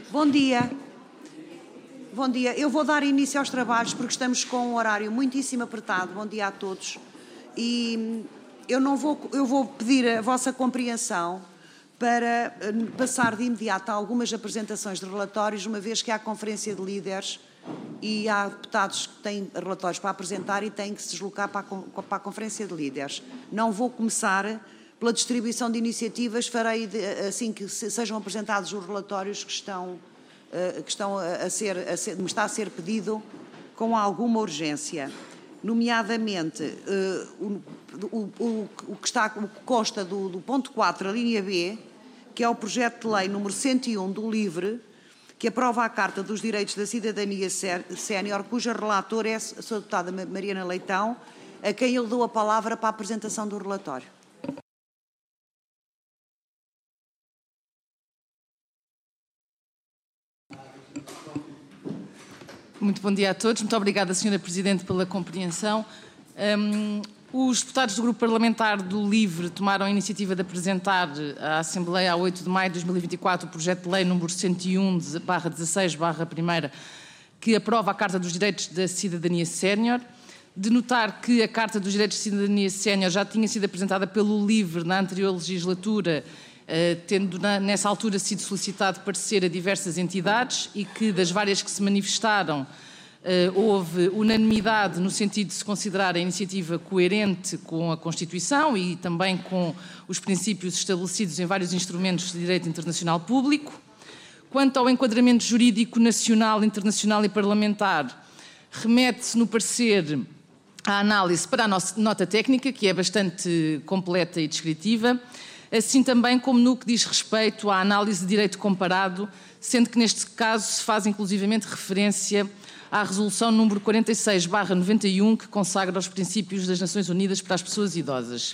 Bom dia. Bom dia. Eu vou dar início aos trabalhos porque estamos com um horário muitíssimo apertado. Bom dia a todos. E eu vou pedir a vossa compreensão para passar de imediato a algumas apresentações de relatórios, uma vez que há conferência de líderes e há deputados que têm relatórios para apresentar e têm que se deslocar para a conferência de líderes. Não vou começar pela distribuição de iniciativas, farei assim que sejam apresentados os relatórios que me está a ser pedido com alguma urgência, nomeadamente o que consta do ponto 4, a linha B, que é o projeto de lei número 101 do LIVRE, que aprova a Carta dos Direitos da Cidadania Sénior, cuja relatora é a Sra. Deputada Mariana Leitão, a quem eu dou a palavra para a apresentação do relatório. Muito bom dia a todos. Muito obrigada, Sra. Presidente, pela compreensão. Os deputados do Grupo Parlamentar do LIVRE tomaram a iniciativa de apresentar à Assembleia, a 8 de maio de 2024, o projeto de lei número 101/16/1, que aprova a Carta dos Direitos da Cidadania Sénior. De notar que a Carta dos Direitos de Cidadania Sénior já tinha sido apresentada pelo LIVRE na anterior legislatura, tendo nessa altura sido solicitado parecer a diversas entidades e que das várias que se manifestaram houve unanimidade no sentido de se considerar a iniciativa coerente com a Constituição e também com os princípios estabelecidos em vários instrumentos de direito internacional público. Quanto ao enquadramento jurídico nacional, internacional e parlamentar, remete-se no parecer à análise para a nossa nota técnica, que é bastante completa e descritiva, assim também como no que diz respeito à análise de direito comparado, sendo que neste caso se faz inclusivamente referência à resolução número 46/91, que consagra os princípios das Nações Unidas para as pessoas idosas.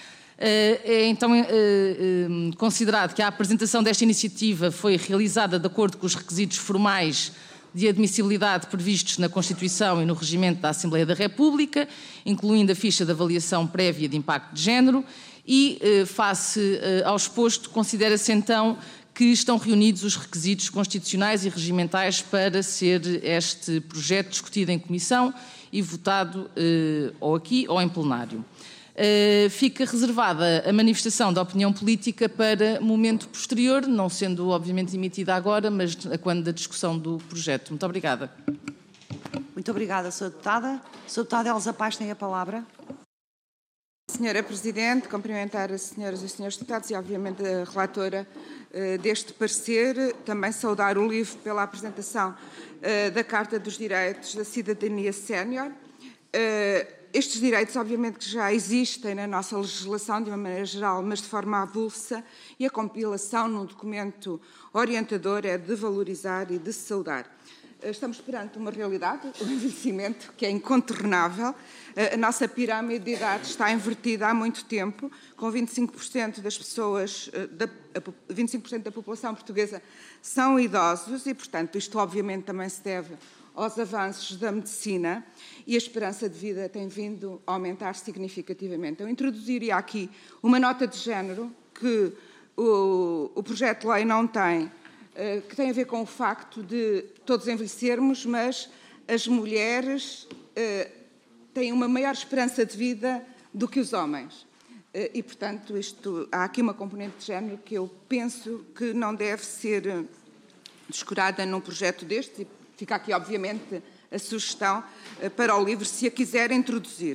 É então considerado que a apresentação desta iniciativa foi realizada de acordo com os requisitos formais de admissibilidade previstos na Constituição e no regimento da Assembleia da República, incluindo a ficha de avaliação prévia de impacto de género, e, face ao exposto, considera-se então que estão reunidos os requisitos constitucionais e regimentais para ser este projeto discutido em comissão e votado ou aqui ou em plenário. Fica reservada a manifestação da opinião política para momento posterior, não sendo obviamente emitida agora, mas quando da discussão do projeto. Muito obrigada. Muito obrigada, Sra. Deputada. Sra. Deputada Elsa Paz tem a palavra. Senhora Presidente, cumprimentar as senhoras e os senhores deputados e, obviamente, a relatora deste parecer. Também saudar o LIVRE pela apresentação da Carta dos Direitos da Cidadania Sénior. Estes direitos, obviamente, que já existem na nossa legislação de uma maneira geral, mas de forma avulsa, e a compilação num documento orientador é de valorizar e de saudar. Estamos perante uma realidade, o envelhecimento, que é incontornável. A nossa pirâmide de idade está invertida há muito tempo, com 25% das pessoas, 25% da população portuguesa são idosos e, portanto, isto obviamente também se deve aos avanços da medicina e a esperança de vida tem vindo a aumentar significativamente. Eu introduziria aqui uma nota de género que o projeto de lei não tem, que tem a ver com o facto de todos envelhecermos, mas as mulheres têm uma maior esperança de vida do que os homens. E, portanto, há aqui uma componente de género que eu penso que não deve ser descurada num projeto deste, e fica aqui, obviamente, a sugestão para o LIVRE, se a quiser introduzir.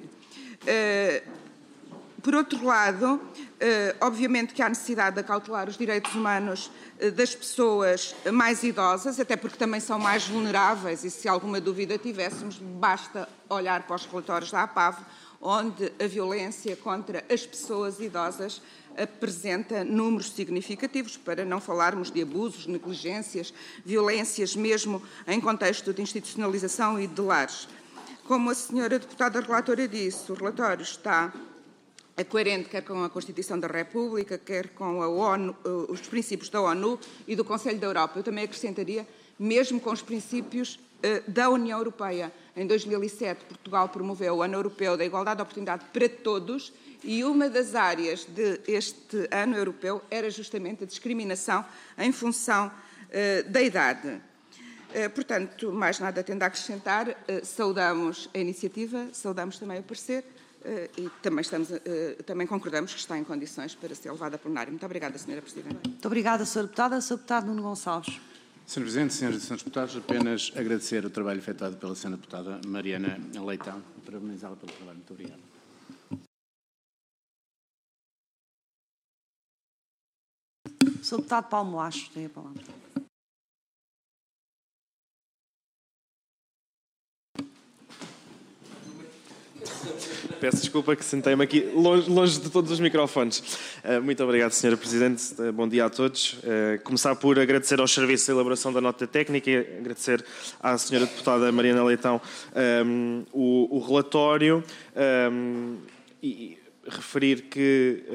Por outro lado, obviamente que há necessidade de acautelar os direitos humanos das pessoas mais idosas, até porque também são mais vulneráveis e, se alguma dúvida tivéssemos, basta olhar para os relatórios da APAV, onde a violência contra as pessoas idosas apresenta números significativos, para não falarmos de abusos, negligências, violências mesmo em contexto de institucionalização e de lares. Como a senhora deputada relatora disse, o relatório está coerente quer com a Constituição da República, quer com a ONU, os princípios da ONU e do Conselho da Europa. Eu também acrescentaria, mesmo com os princípios da União Europeia. Em 2007, Portugal promoveu o Ano Europeu da Igualdade de Oportunidade para Todos e uma das áreas deste Ano Europeu era justamente a discriminação em função da idade. Portanto, mais nada tendo a acrescentar, saudamos a iniciativa, saudamos também o parecer e também concordamos que está em condições para ser levada a plenário. Muito obrigada, Sra. Presidente. Muito obrigada, Sra. Deputada. Sr. Deputado Nuno Gonçalves. Sr. Presidente, Sras. e Srs. Deputados, apenas agradecer o trabalho efetuado pela Sra. Deputada Mariana Leitão e parabenizá-la pelo trabalho. Muito obrigado. Sr. Deputado Paulo Moacho, tem a palavra. Peço desculpa que sentei-me aqui longe de todos os microfones. Muito obrigado, Sra. Presidente. Bom dia a todos. Começar por agradecer aos serviços de elaboração da nota técnica e agradecer à Sra. Deputada Mariana Leitão o relatório e referir que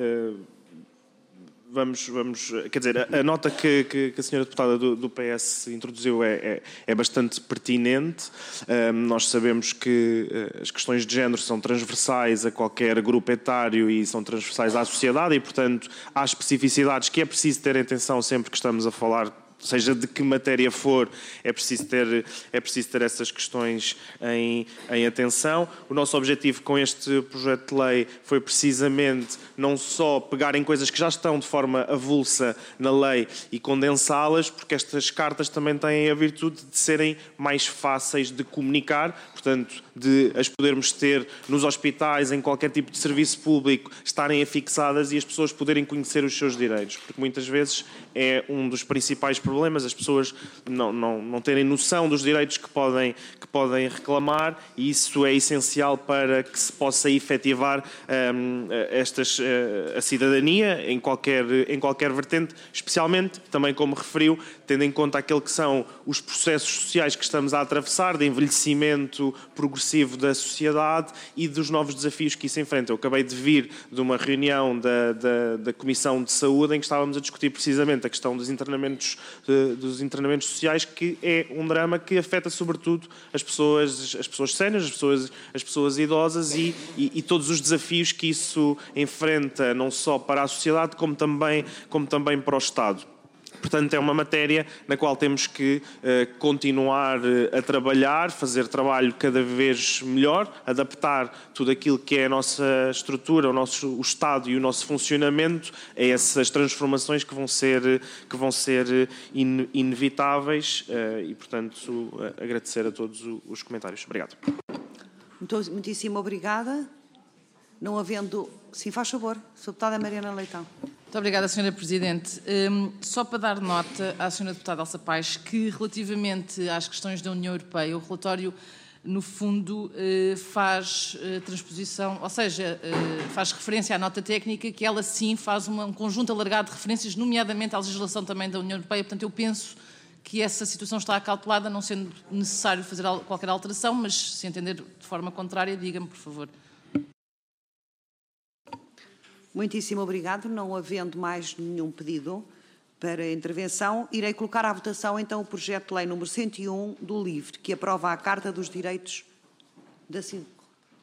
quer dizer, a nota que a Sra. Deputada do PS introduziu é bastante pertinente. Nós sabemos que as questões de género são transversais a qualquer grupo etário e são transversais à sociedade e, portanto, há especificidades que é preciso ter atenção sempre que estamos a falar, seja de que matéria for, é preciso ter essas questões em atenção. O nosso objetivo com este projeto de lei foi precisamente não só pegar em coisas que já estão de forma avulsa na lei e condensá-las, porque estas cartas também têm a virtude de serem mais fáceis de comunicar, portanto, de as podermos ter nos hospitais, em qualquer tipo de serviço público, estarem afixadas e as pessoas poderem conhecer os seus direitos, porque muitas vezes é um dos principais problemas, as pessoas não terem noção dos direitos que podem reclamar, e isso é essencial para que se possa efetivar a cidadania em qualquer vertente, especialmente, também como referiu, tendo em conta aquilo que são os processos sociais que estamos a atravessar, de envelhecimento progressivo da sociedade e dos novos desafios que isso enfrenta. Eu acabei de vir de uma reunião da Comissão de Saúde em que estávamos a discutir precisamente a questão dos internamentos sociais, que é um drama que afeta sobretudo as pessoas séniores, as pessoas idosas e todos os desafios que isso enfrenta, não só para a sociedade como também para o Estado. Portanto, é uma matéria na qual temos que continuar a trabalhar, fazer trabalho cada vez melhor, adaptar tudo aquilo que é a nossa estrutura, o Estado e o nosso funcionamento a essas transformações que vão ser inevitáveis e, portanto, agradecer a todos os comentários. Obrigado. Muitíssimo obrigada. Não havendo... Sim, faz favor. Sra. Deputada Mariana Leitão. Muito obrigada, Sra. Presidente. Só para dar nota à Sra. Deputada Elsa Paes que, relativamente às questões da União Europeia, o relatório, no fundo, faz transposição, ou seja, faz referência à nota técnica, que ela sim faz um conjunto alargado de referências, nomeadamente à legislação também da União Europeia. Portanto, eu penso que essa situação está acautelada, não sendo necessário fazer qualquer alteração, mas se entender de forma contrária, diga-me, por favor. Muitíssimo obrigado. Não havendo mais nenhum pedido para intervenção, irei colocar à votação então o projeto de lei número 101 do LIVRE, que aprova a Carta dos Direitos da Cidadania.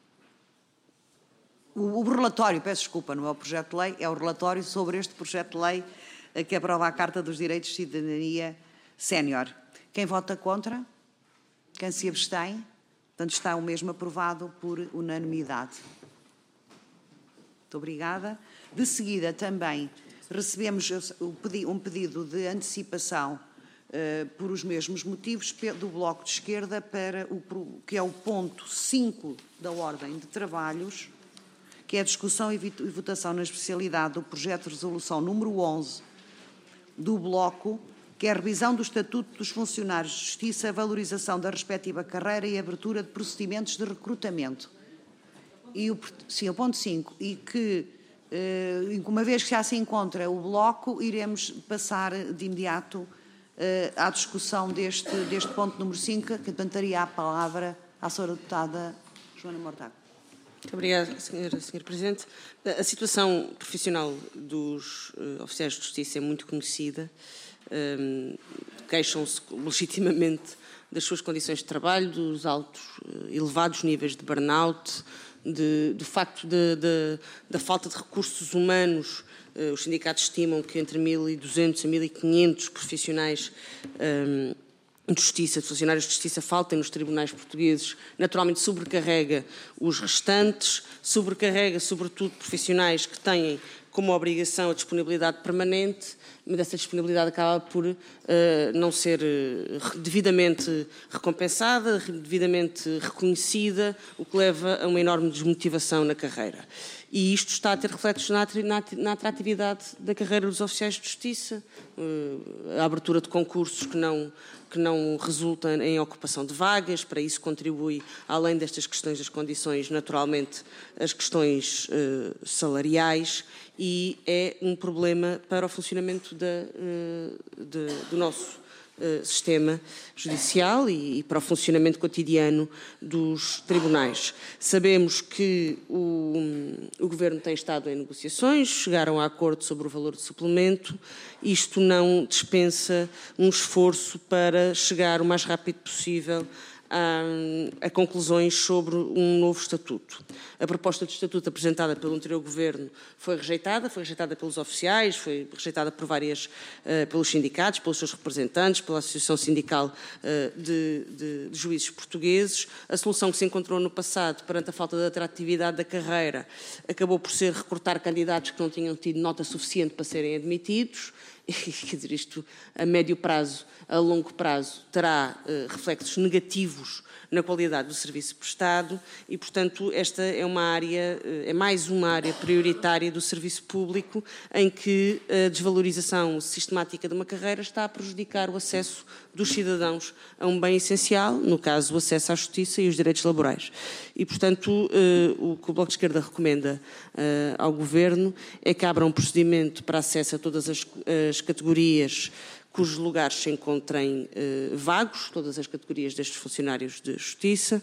O relatório, peço desculpa, não é o projeto de lei, é o relatório sobre este projeto de lei que aprova a Carta dos Direitos de Cidadania Sénior. Quem vota contra? Quem se abstém? Portanto, está o mesmo aprovado por unanimidade. Muito obrigada. De seguida, também recebemos um pedido de antecipação por os mesmos motivos do Bloco de Esquerda para que é o ponto 5 da ordem de trabalhos, que é a discussão e votação na especialidade do projeto de resolução número 11 do Bloco, que é a revisão do Estatuto dos Funcionários de Justiça, a valorização da respectiva carreira e a abertura de procedimentos de recrutamento. Sim, o ponto 5, e que, uma vez que já se encontra o Bloco, iremos passar de imediato à discussão deste ponto número 5, que daria a palavra à Sra. Deputada Joana Mortágua. Muito obrigada, Sra. Presidente. A situação profissional dos oficiais de justiça é muito conhecida. Queixam-se legitimamente das suas condições de trabalho, dos elevados níveis de burnout, do facto da falta de recursos humanos. Os sindicatos estimam que entre 1.200 a 1.500 profissionais de justiça, de funcionários de justiça, faltem nos tribunais portugueses. Naturalmente sobrecarrega os restantes, sobrecarrega sobretudo profissionais que têm como obrigação a disponibilidade permanente, mas essa disponibilidade acaba por não ser devidamente recompensada, devidamente reconhecida, o que leva a uma enorme desmotivação na carreira. E isto está a ter reflexos na atratividade da carreira dos oficiais de justiça, a abertura de concursos que não resulta em ocupação de vagas. Para isso contribui, além destas questões das condições, naturalmente, as questões salariais, e é um problema para o funcionamento do nosso sistema judicial e para o funcionamento cotidiano dos tribunais. Sabemos que o Governo tem estado em negociações, chegaram a acordo sobre o valor de suplemento. Isto não dispensa um esforço para chegar o mais rápido possível a conclusões sobre um novo estatuto. A proposta de estatuto apresentada pelo anterior Governo foi rejeitada pelos oficiais, foi rejeitada pelos sindicatos, pelos seus representantes, pela Associação Sindical de Juízes Portugueses. A solução que se encontrou no passado, perante a falta de atratividade da carreira, acabou por ser recrutar candidatos que não tinham tido nota suficiente para serem admitidos. Quer dizer, isto a médio prazo, a longo prazo, terá reflexos negativos na qualidade do serviço prestado e, portanto, esta é mais uma área prioritária do serviço público em que a desvalorização sistemática de uma carreira está a prejudicar o acesso dos cidadãos a um bem essencial, no caso, o acesso à justiça e os direitos laborais. E, portanto, o que o Bloco de Esquerda recomenda ao Governo é que abra um procedimento para acesso a todas as categorias cujos lugares se encontrem vagos, todas as categorias destes funcionários de justiça,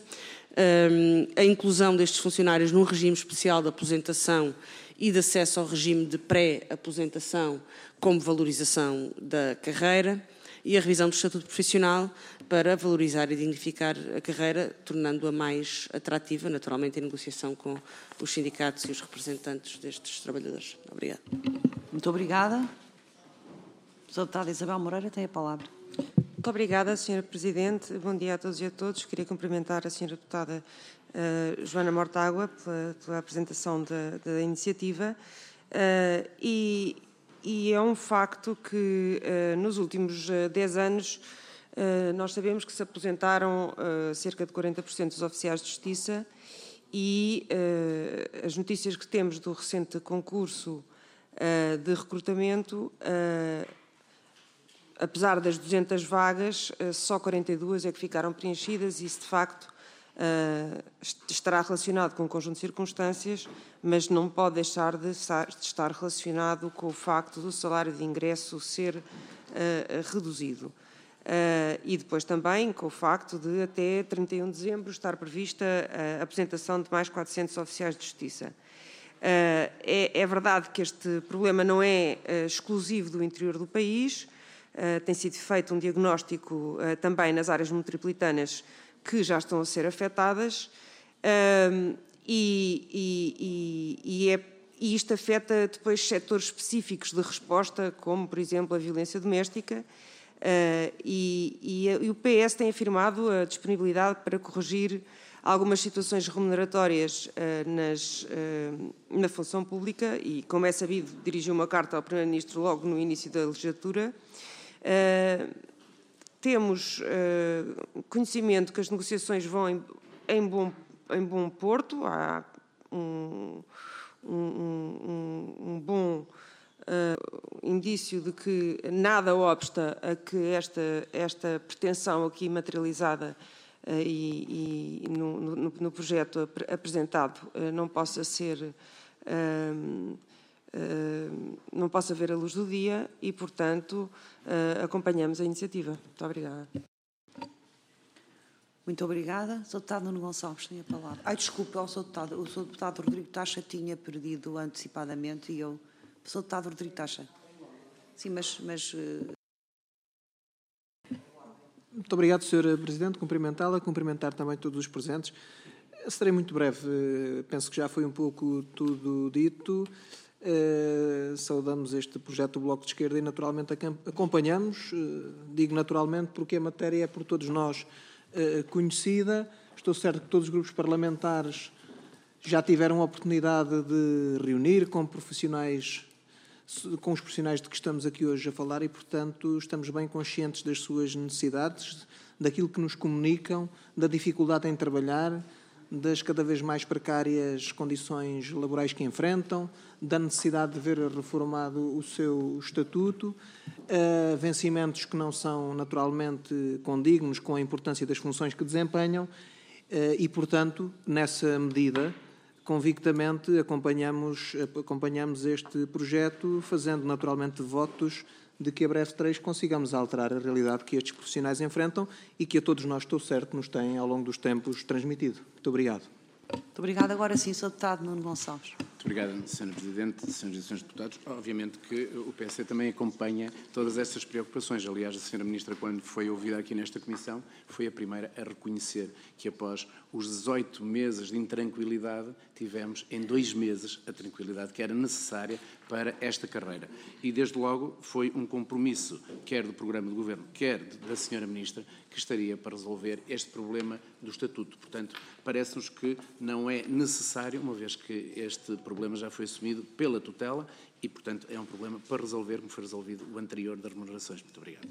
a inclusão destes funcionários num regime especial de aposentação e de acesso ao regime de pré-aposentação como valorização da carreira e a revisão do estatuto profissional para valorizar e dignificar a carreira, tornando-a mais atrativa, naturalmente em negociação com os sindicatos e os representantes destes trabalhadores. Obrigada. Muito obrigada. A deputada Isabel Moreira tem a palavra. Muito obrigada, Sra. Presidente. Bom dia a todos e a todos. Queria cumprimentar a Sra. Deputada Joana Mortágua pela apresentação da iniciativa. E é um facto que nos últimos 10 anos nós sabemos que se aposentaram cerca de 40% dos oficiais de justiça e as notícias que temos do recente concurso de recrutamento, apesar das 200 vagas, só 42 é que ficaram preenchidas e isso, de facto, estará relacionado com um conjunto de circunstâncias, mas não pode deixar de estar relacionado com o facto do salário de ingresso ser reduzido. E depois também com o facto de até 31 de dezembro estar prevista a apresentação de mais 400 oficiais de justiça. É verdade que este problema não é exclusivo do interior do país. Tem sido feito um diagnóstico também nas áreas metropolitanas que já estão a ser afetadas e isto afeta depois setores específicos de resposta, como, por exemplo, a violência doméstica, e o PS tem afirmado a disponibilidade para corrigir algumas situações remuneratórias na função pública e, como é sabido, dirigiu uma carta ao Primeiro-Ministro logo no início da legislatura. Temos conhecimento que as negociações vão em bom porto, há um bom indício de que nada obsta a que esta pretensão aqui materializada e no projeto apresentado não possa ser não possa ver a luz do dia e, portanto, acompanhamos a iniciativa. Muito obrigada. Muito obrigada. Sr. Deputado Nuno Gonçalves tem a palavra. Ai, desculpe, o Sr. Deputado Rodrigo Taxa tinha perdido antecipadamente e eu... Sr. Deputado Rodrigo Taxa. Sim, mas... Muito obrigado, Sra. Presidente. Cumprimentá-la, cumprimentar também todos os presentes. Serei muito breve. Penso que já foi um pouco tudo dito. Saudamos este projeto do Bloco de Esquerda e naturalmente acompanhamos. Digo naturalmente porque a matéria é por todos nós conhecida. Estou certo que todos os grupos parlamentares já tiveram a oportunidade de reunir com os profissionais de que estamos aqui hoje a falar e, portanto, estamos bem conscientes das suas necessidades, daquilo que nos comunicam, da dificuldade em trabalhar, das cada vez mais precárias condições laborais que enfrentam, da necessidade de ver reformado o seu estatuto, vencimentos que não são naturalmente condignos com a importância das funções que desempenham e, portanto, nessa medida, convictamente acompanhamos este projeto, fazendo naturalmente votos de que a breve trecho consigamos alterar a realidade que estes profissionais enfrentam e que a todos nós, estou certo, nos têm ao longo dos tempos transmitido. Muito obrigado. Muito obrigada. Agora sim, Sr. Deputado Nuno Gonçalves. Muito obrigado, Sra. Presidente, Sras. e Srs. Deputados. Obviamente que o PSD também acompanha todas estas preocupações. Aliás, a Sra. Ministra, quando foi ouvida aqui nesta Comissão, foi a primeira a reconhecer que após os 18 meses de intranquilidade, tivemos em 2 meses a tranquilidade que era necessária para esta carreira. E, desde logo, foi um compromisso, quer do Programa de Governo, quer da Sra. Ministra, que estaria para resolver este problema do Estatuto. Portanto, parece-nos que não é necessário, uma vez que este problema já foi assumido pela tutela e, portanto, é um problema para resolver, como foi resolvido o anterior das remunerações. Muito obrigado.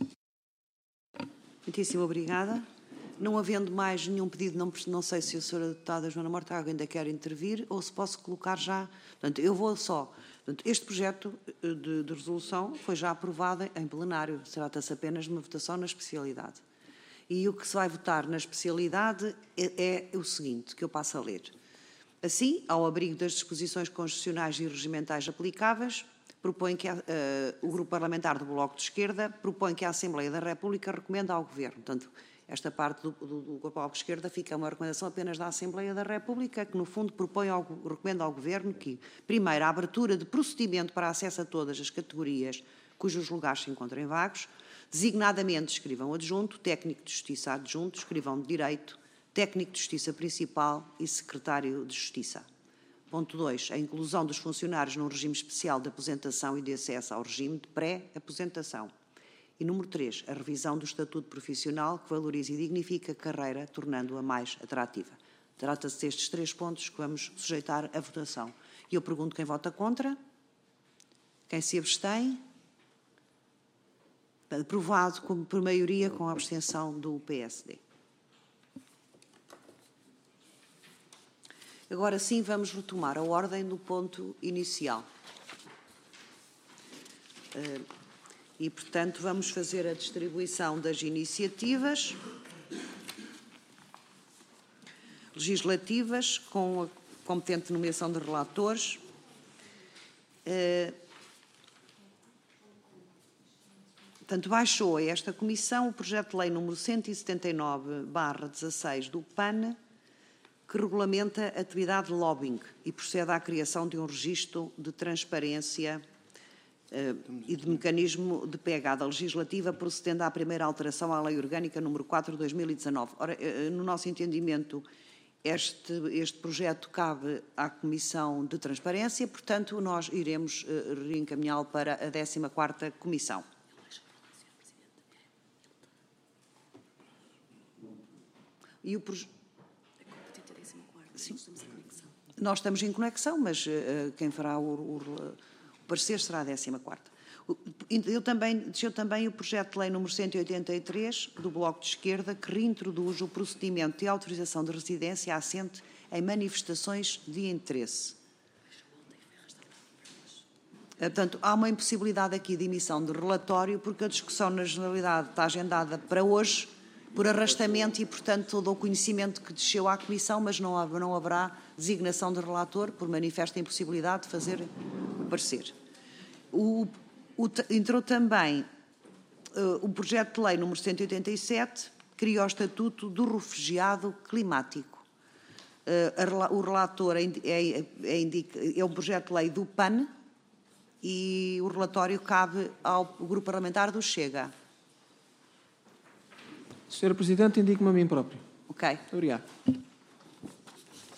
Muitíssimo obrigada. Não havendo mais nenhum pedido, não sei se a Sra. Deputada Joana Mortágua ainda quer intervir ou se posso colocar já. Portanto, eu vou só. Portanto, este projeto de resolução foi já aprovado em plenário. Trata-se apenas de uma votação na especialidade. E o que se vai votar na especialidade é o seguinte, que eu passo a ler. Assim, ao abrigo das disposições constitucionais e regimentais aplicáveis, propõe que o Grupo Parlamentar do Bloco de Esquerda propõe que a Assembleia da República recomenda ao Governo. Portanto, esta parte do Bloco de Esquerda fica uma recomendação apenas da Assembleia da República, que no fundo recomenda ao Governo que, primeiro, a abertura de procedimento para acesso a todas as categorias cujos lugares se encontrem vagos, designadamente escrivão adjunto, técnico de justiça adjunto, escrivão de direito, técnico de justiça principal e secretário de justiça. Ponto 2. A inclusão dos funcionários num regime especial de aposentação e de acesso ao regime de pré-aposentação. E número 3. A revisão do estatuto profissional que valoriza e dignifica a carreira, tornando-a mais atrativa. Trata-se destes 3 pontos que vamos sujeitar à votação. E eu pergunto quem vota contra? Quem se abstém? Aprovado por maioria com a abstenção do PSD. Agora sim vamos retomar a ordem do ponto inicial. E, portanto, vamos fazer a distribuição das iniciativas legislativas com a competente nomeação de relatores. Portanto, baixou a esta Comissão o projeto de lei número 179/16 do PAN, que regulamenta a atividade de lobbying e procede à criação de um registro de transparência e de mecanismo de pegada legislativa, procedendo à primeira alteração à Lei Orgânica número 4/2019. Ora, no nosso entendimento, este projeto cabe à Comissão de Transparência, portanto, nós iremos reencaminhá-lo para a 14ª Comissão. E o projeto... Sim. Nós estamos em conexão, mas quem fará o parecer será a 14ª. Desceu também o projeto de lei número 183 do Bloco de Esquerda, que reintroduz o procedimento de autorização de residência assente em manifestações de interesse. Portanto, há uma impossibilidade aqui de emissão de relatório, porque a discussão na generalidade está agendada para hoje, por arrastamento e, portanto, todo o conhecimento que desceu à Comissão, mas não haverá designação de relator por manifesta impossibilidade de fazer o parecer. Entrou também o projeto de lei número 187, que cria o Estatuto do Refugiado Climático. O relator é um projeto de lei do PAN e o relatório cabe ao Grupo Parlamentar do Chega. Sra. Presidente, indico-me a mim próprio. Ok. Obrigado.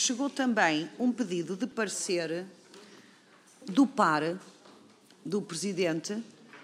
chegou também um pedido de parecer do PAR, do Presidente,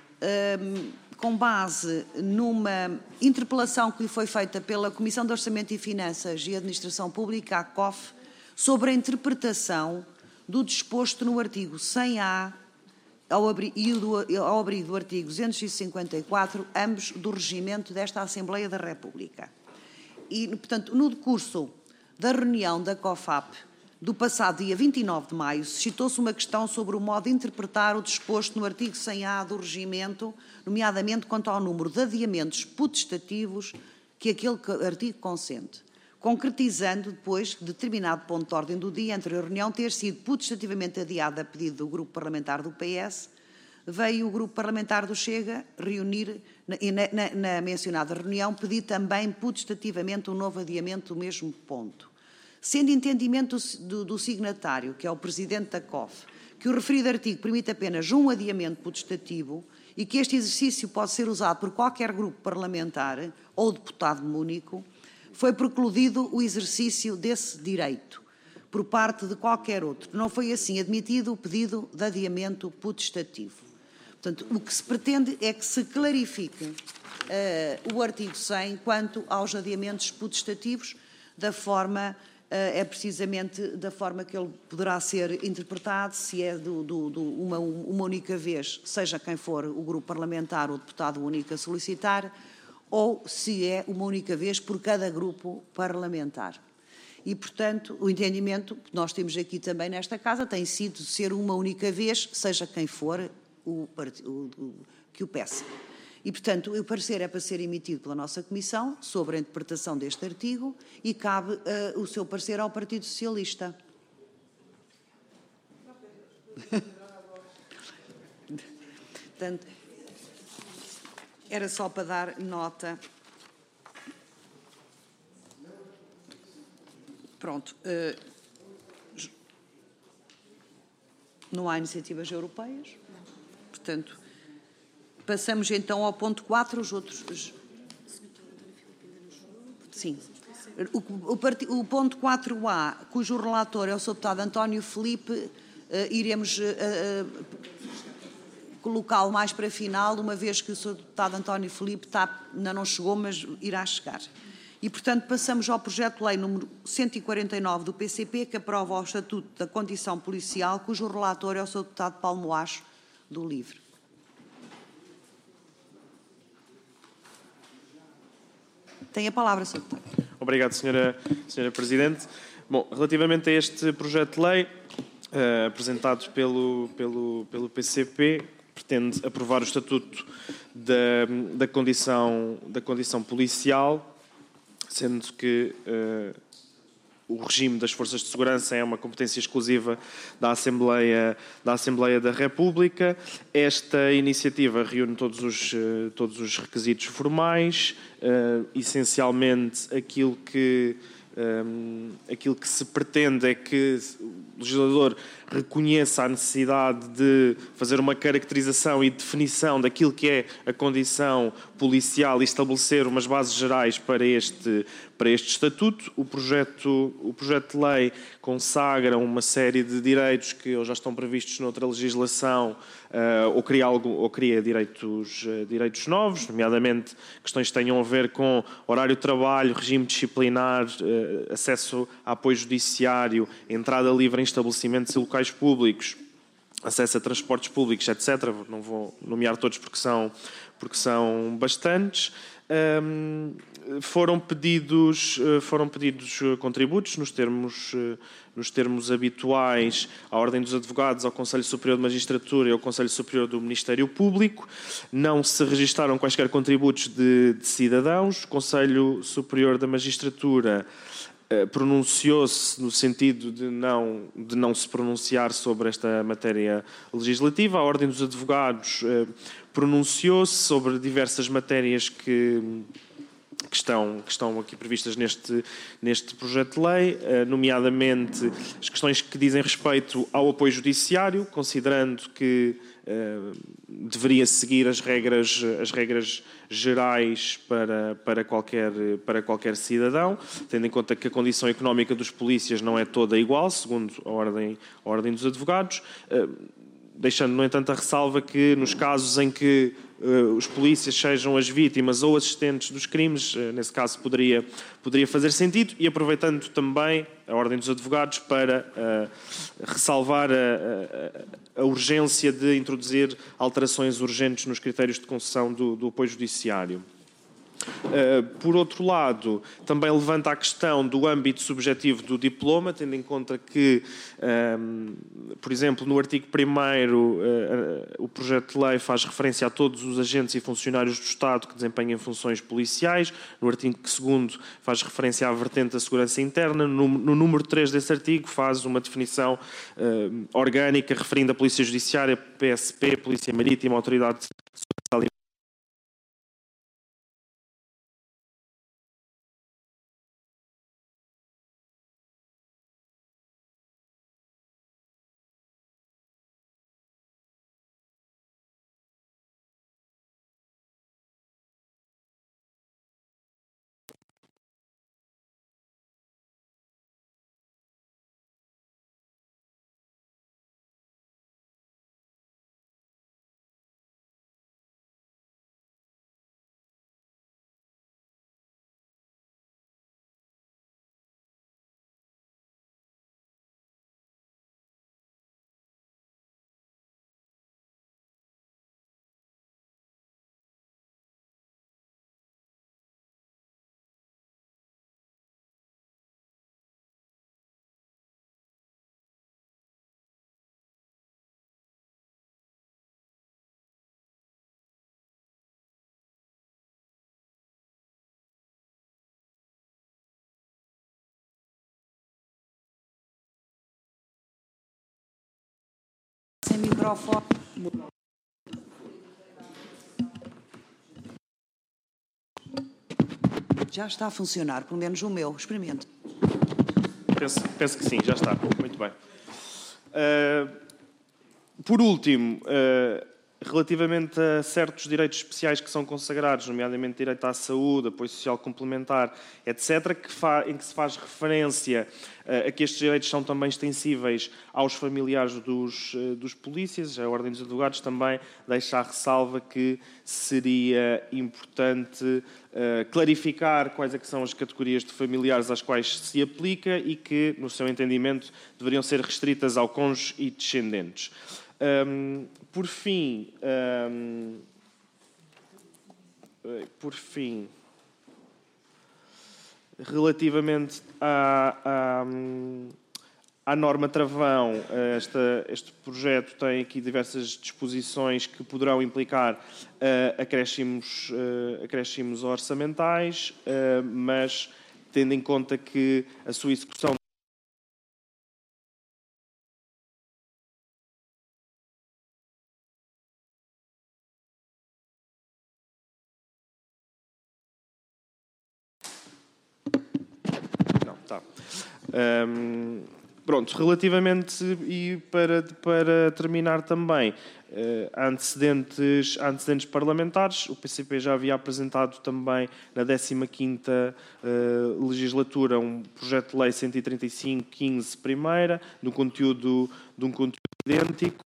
com base numa interpelação que lhe foi feita pela Comissão de Orçamento e Finanças e Administração Pública, a COF, sobre a interpretação do disposto no artigo 100A ao abrigo do artigo 254, ambos do regimento desta Assembleia da República. E, portanto, no decurso da reunião da COFAP do passado dia 29 de maio, suscitou-se uma questão sobre o modo de interpretar o disposto no artigo 100A do regimento, nomeadamente quanto ao número de adiamentos potestativos que aquele artigo consente, concretizando depois que determinado ponto de ordem do dia anterior à reunião ter sido potestativamente adiado a pedido do grupo parlamentar do PS, veio o grupo parlamentar do Chega reunir, na mencionada reunião, pedir também potestativamente um novo adiamento do mesmo ponto. Sendo entendimento do signatário, que é o Presidente da COF, que o referido artigo permite apenas um adiamento potestativo e que este exercício pode ser usado por qualquer grupo parlamentar ou deputado único, foi precluído o exercício desse direito por parte de qualquer outro. Não foi assim admitido o pedido de adiamento potestativo. Portanto, o que se pretende é que se clarifique o artigo 100 quanto aos adiamentos potestativos, da forma, é precisamente da forma que ele poderá ser interpretado, se é uma única vez, seja quem for o grupo parlamentar ou o deputado único a solicitar, ou se é uma única vez por cada grupo parlamentar. E, portanto, o entendimento que nós temos aqui também nesta Casa tem sido ser uma única vez, seja quem for que o peça. E, portanto, o parecer é para ser emitido pela nossa Comissão sobre a interpretação deste artigo e cabe o seu parecer ao Partido Socialista. Portanto, era só para dar nota. Pronto. Não há iniciativas europeias. Portanto, passamos então ao ponto 4, os outros. Sim. O ponto 4A, cujo relator é o Sr. Deputado António Filipe, iremos colocá-lo mais para a final, uma vez que o Sr. Deputado António Filipe ainda não chegou, mas irá chegar. E, portanto, passamos ao projeto de lei número 149 do PCP, que aprova o Estatuto da Condição Policial, cujo relator é o Sr. Deputado Paulo Moacho, do LIVRE. Tem a palavra, Sr. Deputado. Obrigado, Sra. Presidente. Bom, relativamente a este projeto de lei, apresentado pelo PCP, pretende aprovar o Estatuto da condição policial, sendo que o regime das forças de segurança é uma competência exclusiva da Assembleia da República. Esta iniciativa reúne todos os requisitos formais, essencialmente aquilo que se pretende é que o legislador reconheça a necessidade de fazer uma caracterização e definição daquilo que é a condição policial e estabelecer umas bases gerais para este estatuto. O projeto de lei consagra uma série de direitos que ou já estão previstos noutra legislação ou cria direitos novos, nomeadamente questões que tenham a ver com horário de trabalho, regime disciplinar, acesso a apoio judiciário, entrada livre em estabelecimentos e locais públicos, acesso a transportes públicos, etc. Não vou nomear todos porque são bastantes. Foram pedidos contributos nos termos habituais à Ordem dos Advogados, ao Conselho Superior de Magistratura e ao Conselho Superior do Ministério Público. Não se registaram quaisquer contributos de cidadãos. O Conselho Superior da Magistratura pronunciou-se no sentido de não se pronunciar sobre esta matéria legislativa. A Ordem dos Advogados pronunciou-se sobre diversas matérias que que estão aqui previstas neste projeto de lei, nomeadamente as questões que dizem respeito ao apoio judiciário, considerando que deveria seguir as regras gerais para qualquer cidadão, tendo em conta que a condição económica dos polícias não é toda igual, segundo a Ordem dos Advogados, deixando, no entanto, a ressalva que nos casos em que os polícias sejam as vítimas ou assistentes dos crimes, nesse caso poderia fazer sentido, e aproveitando também a Ordem dos Advogados para ressalvar a urgência de introduzir alterações urgentes nos critérios de concessão do apoio judiciário. Por outro lado, também levanta a questão do âmbito subjetivo do diploma, tendo em conta que, por exemplo, no artigo 1º, o projeto de lei faz referência a todos os agentes e funcionários do Estado que desempenham funções policiais, no artigo 2º faz referência à vertente da segurança interna, no número 3 desse artigo faz uma definição orgânica referindo a Polícia Judiciária, PSP, Polícia Marítima, Autoridade de Segurança Alimentar. Sem microfone. Já está a funcionar, pelo menos o meu. Experimente. Penso que sim, já está. Muito bem. Por último, relativamente a certos direitos especiais que são consagrados, nomeadamente direito à saúde, apoio social complementar, etc., em que se faz referência a que estes direitos são também extensíveis aos familiares dos polícias, a Ordem dos Advogados também deixa a ressalva que seria importante clarificar quais é que são as categorias de familiares às quais se aplica e que, no seu entendimento, deveriam ser restritas ao cônjuge e descendentes. Por fim, relativamente à norma travão, este projeto tem aqui diversas disposições que poderão implicar acréscimos orçamentais, mas tendo em conta que a sua execução pronto, relativamente, e para terminar também, antecedentes parlamentares, o PCP já havia apresentado também na 15ª legislatura um projeto de lei 135/15 primeira, de um conteúdo idêntico.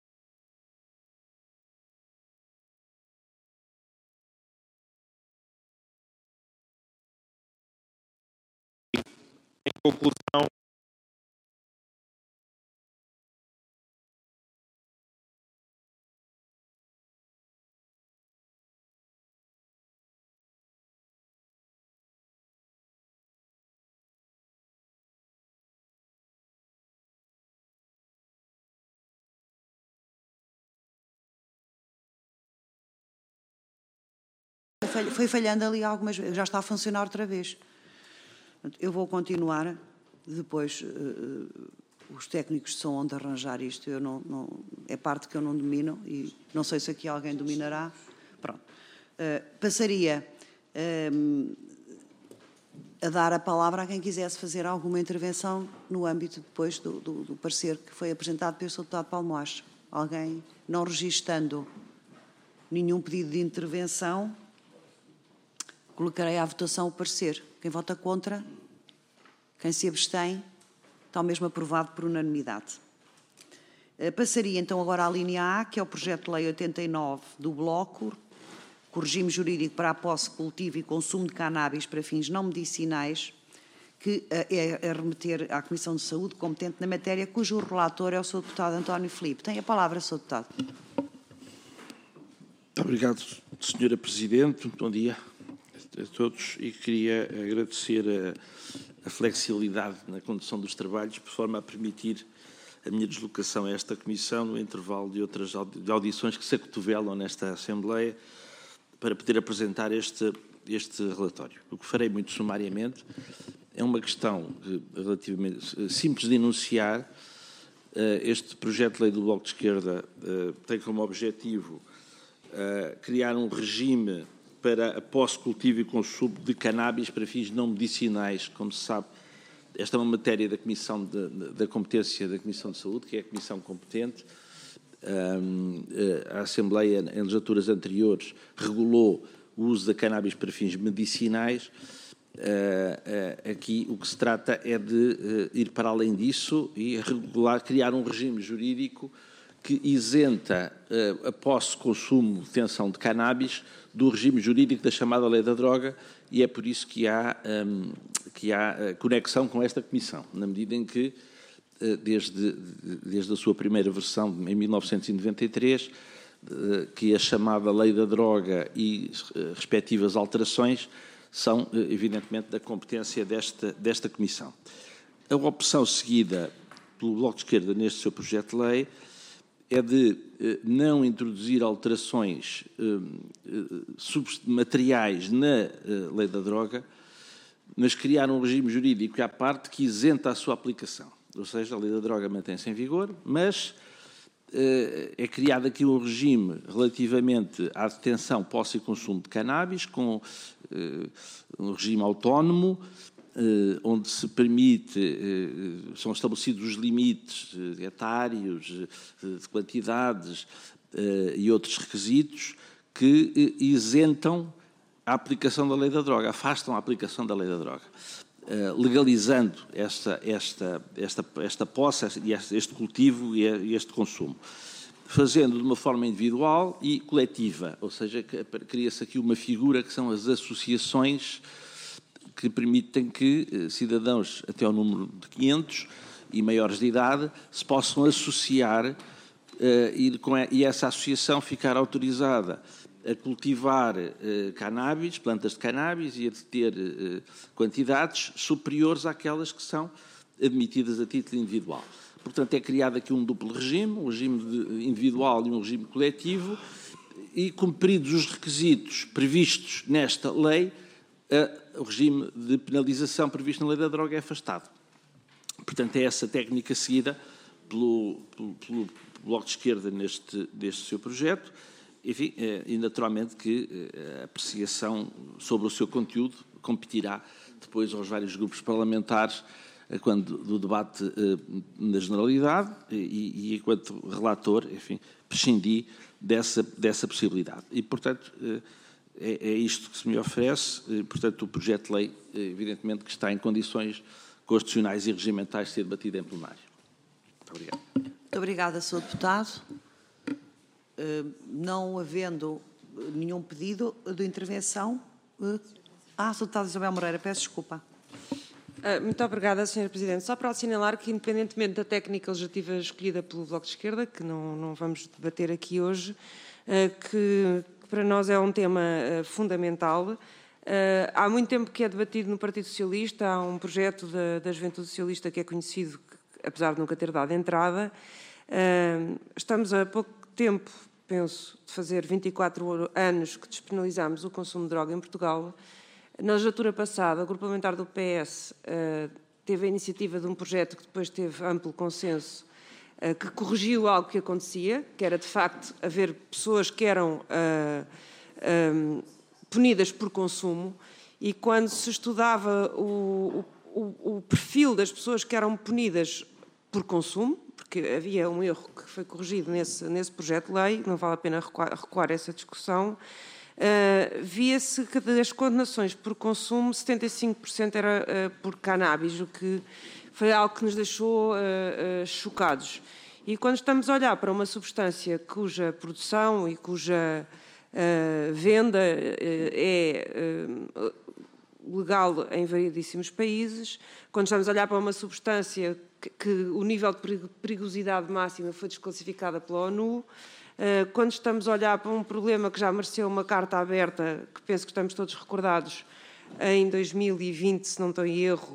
Em conclusão, Foi falhando ali algumas vezes, já está a funcionar outra vez. Eu vou continuar, depois os técnicos de som onde arranjar isto, é parte que eu não domino e não sei se aqui alguém dominará. Pronto. Passaria a dar a palavra a quem quisesse fazer alguma intervenção no âmbito depois do parecer que foi apresentado pelo Sr. Deputado Paulo Moacha. Alguém não registando nenhum pedido de intervenção, colocarei à votação o parecer. Quem vota contra, quem se abstém, está mesmo aprovado por unanimidade. Passaria então agora à linha A, que é o projeto de lei 89 do Bloco, com o regime jurídico para a posse, cultivo e consumo de cannabis para fins não medicinais, que é a remeter à Comissão de Saúde competente na matéria, cujo relator é o Sr. Deputado António Filipe. Tem a palavra, Sr. Deputado. Muito obrigado, Sra. Presidente. Bom dia a todos e queria agradecer a flexibilidade na condução dos trabalhos, por forma a permitir a minha deslocação a esta Comissão no intervalo de outras audições que se acotovelam nesta Assembleia, para poder apresentar este relatório. O que farei muito sumariamente é uma questão relativamente simples de enunciar. Este projeto de lei do Bloco de Esquerda tem como objetivo criar um regime para a posse, cultivo e consumo de cannabis para fins não medicinais. Como se sabe, esta é uma matéria da Comissão da competência da Comissão de Saúde, que é a Comissão competente. A Assembleia, em legislaturas anteriores, regulou o uso da cannabis para fins medicinais. Aqui o que se trata é de ir para além disso e criar um regime jurídico que isenta a posse, consumo, detenção de cannabis do regime jurídico da chamada Lei da Droga, e é por isso que há conexão com esta Comissão, na medida em que desde a sua primeira versão, em 1993, que a chamada Lei da Droga e respectivas alterações são, evidentemente, da competência desta Comissão. A opção seguida pelo Bloco de Esquerda neste seu projeto de lei é de não introduzir alterações materiais na Lei da Droga, mas criar um regime jurídico à parte que isenta a sua aplicação. Ou seja, a Lei da Droga mantém-se em vigor, mas é criado aqui um regime relativamente à detenção, posse e consumo de cannabis, com um regime autónomo, onde se permite, são estabelecidos os limites etários, de quantidades e outros requisitos que isentam a aplicação da Lei da Droga, afastam a aplicação da Lei da Droga. Legalizando esta posse, este cultivo e este consumo, fazendo de uma forma individual e coletiva, ou seja, cria-se aqui uma figura que são as associações que permitem que cidadãos até ao número de 500 e maiores de idade se possam associar e essa associação ficar autorizada a cultivar cannabis, plantas de cannabis e a ter quantidades superiores àquelas que são admitidas a título individual. Portanto, é criado aqui um duplo regime, um regime individual e um regime coletivo, e cumpridos os requisitos previstos nesta lei, o regime de penalização previsto na Lei da Droga é afastado. Portanto, é essa técnica seguida pelo Bloco de Esquerda deste seu projeto. Enfim, e naturalmente que a apreciação sobre o seu conteúdo competirá depois aos vários grupos parlamentares quando do debate na generalidade e enquanto relator, enfim, prescindi dessa possibilidade. E, portanto, é isto que se me oferece. Portanto, o projeto de lei, evidentemente, que está em condições constitucionais e regimentais de ser debatido em plenário. Muito obrigado. Muito obrigada, Sr. Deputado. Não havendo nenhum pedido de intervenção... Sr. Deputado Isabel Moreira, peço desculpa. Muito obrigada, Sra. Presidente. Só para assinalar que, independentemente da técnica legislativa escolhida pelo Bloco de Esquerda, que não vamos debater aqui hoje, que para nós é um tema fundamental. Há muito tempo que é debatido no Partido Socialista, há um projeto da Juventude Socialista que é conhecido, apesar de nunca ter dado entrada. Estamos há pouco tempo, penso, de fazer 24 anos que despenalizámos o consumo de droga em Portugal. Na legislatura passada, o Grupo Parlamentar do PS teve a iniciativa de um projeto que depois teve amplo consenso, que corrigiu algo que acontecia, que era, de facto, haver pessoas que eram punidas por consumo, e quando se estudava o perfil das pessoas que eram punidas por consumo, porque havia um erro que foi corrigido nesse projeto de lei, não vale a pena recuar essa discussão, via-se que das condenações por consumo, 75% era por cannabis, o que foi algo que nos deixou chocados. E quando estamos a olhar para uma substância cuja produção e cuja venda é legal em variedíssimos países, quando estamos a olhar para uma substância que o nível de perigosidade máxima foi desclassificada pela ONU, quando estamos a olhar para um problema que já mereceu uma carta aberta, que penso que estamos todos recordados, em 2020, se não estou em erro,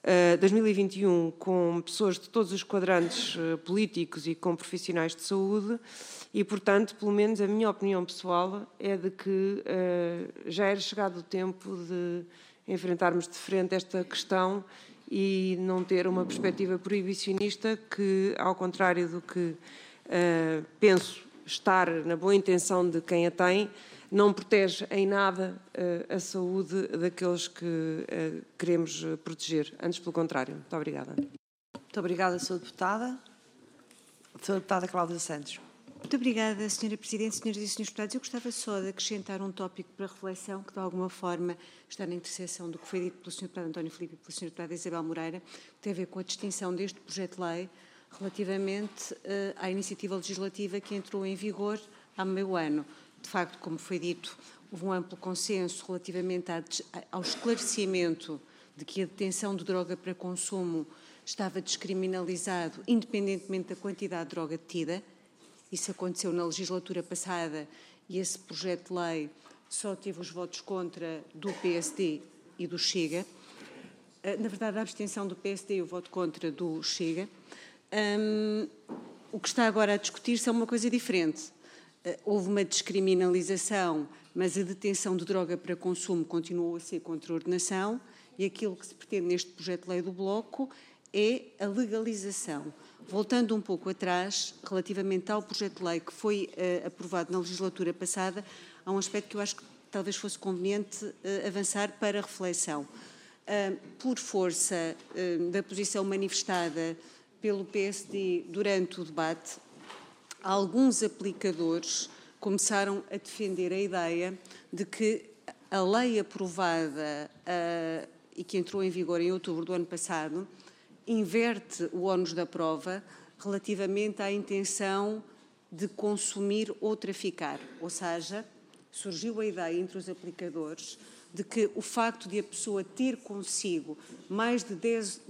2021, com pessoas de todos os quadrantes políticos e com profissionais de saúde, e, portanto, pelo menos a minha opinião pessoal é de que já era chegado o tempo de enfrentarmos de frente esta questão e não ter uma perspectiva proibicionista que, ao contrário do que penso estar na boa intenção de quem a tem, não protege em nada a saúde daqueles que queremos proteger. Antes, pelo contrário. Muito obrigada. Muito obrigada, Sra. Deputada. Sra. Deputada Cláudia Santos. Muito obrigada, Sra. Presidente, Sras. e Srs. Deputados. Eu gostava só de acrescentar um tópico para reflexão que, de alguma forma, está na interseção do que foi dito pelo Sr. Deputado António Filipe e pela Sra. Deputada Isabel Moreira, que tem a ver com a distinção deste projeto de lei relativamente à iniciativa legislativa que entrou em vigor há meio ano. De facto, como foi dito, houve um amplo consenso relativamente ao esclarecimento de que a detenção de droga para consumo estava descriminalizado, independentemente da quantidade de droga detida. Isso aconteceu na legislatura passada e esse projeto de lei só teve os votos contra do PSD e do Chega. Na verdade, a abstenção do PSD e o voto contra do Chega. O que está agora a discutir-se é uma coisa diferente. Houve uma descriminalização, mas a detenção de droga para consumo continuou a ser contra a ordenação e aquilo que se pretende neste projeto de lei do Bloco é a legalização. Voltando um pouco atrás, relativamente ao projeto de lei que foi aprovado na legislatura passada, há um aspecto que eu acho que talvez fosse conveniente avançar para reflexão. Por força da posição manifestada pelo PSD durante o debate, alguns aplicadores começaram a defender a ideia de que a lei aprovada e que entrou em vigor em outubro do ano passado inverte o ónus da prova relativamente à intenção de consumir ou traficar. Ou seja, surgiu a ideia entre os aplicadores de que o facto de a pessoa ter consigo mais de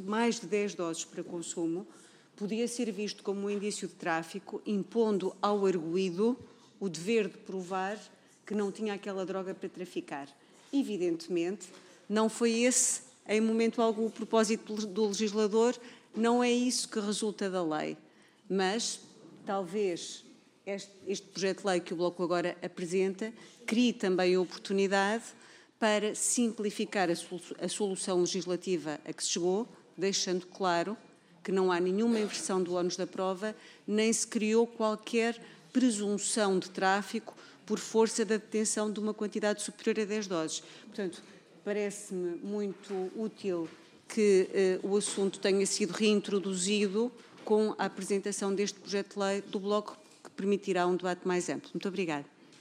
10 doses para consumo podia ser visto como um indício de tráfico, impondo ao arguido o dever de provar que não tinha aquela droga para traficar. Evidentemente, não foi esse, em momento algum, o propósito do legislador, não é isso que resulta da lei. Mas, talvez, este projeto de lei que o Bloco agora apresenta crie também a oportunidade para simplificar a solução legislativa a que se chegou, deixando claro que não há nenhuma inversão do ónus da prova, nem se criou qualquer presunção de tráfico por força da detenção de uma quantidade superior a 10 doses. Portanto, parece-me muito útil que o assunto tenha sido reintroduzido com a apresentação deste projeto de lei do Bloco, que permitirá um debate mais amplo. Muito obrigada.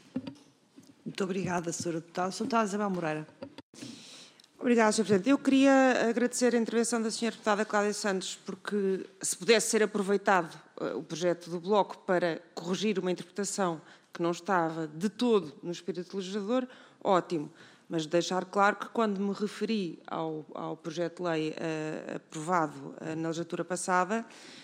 Muito obrigada, Sra. Deputada. Sra. Deputada Isabel Moreira. Obrigada, Sr. Presidente. Eu queria agradecer a intervenção da Sra. Deputada Cláudia Santos, porque se pudesse ser aproveitado o projeto do Bloco para corrigir uma interpretação que não estava de todo no espírito legislador, ótimo. Mas deixar claro que quando me referi ao projeto de lei aprovado na legislatura passada,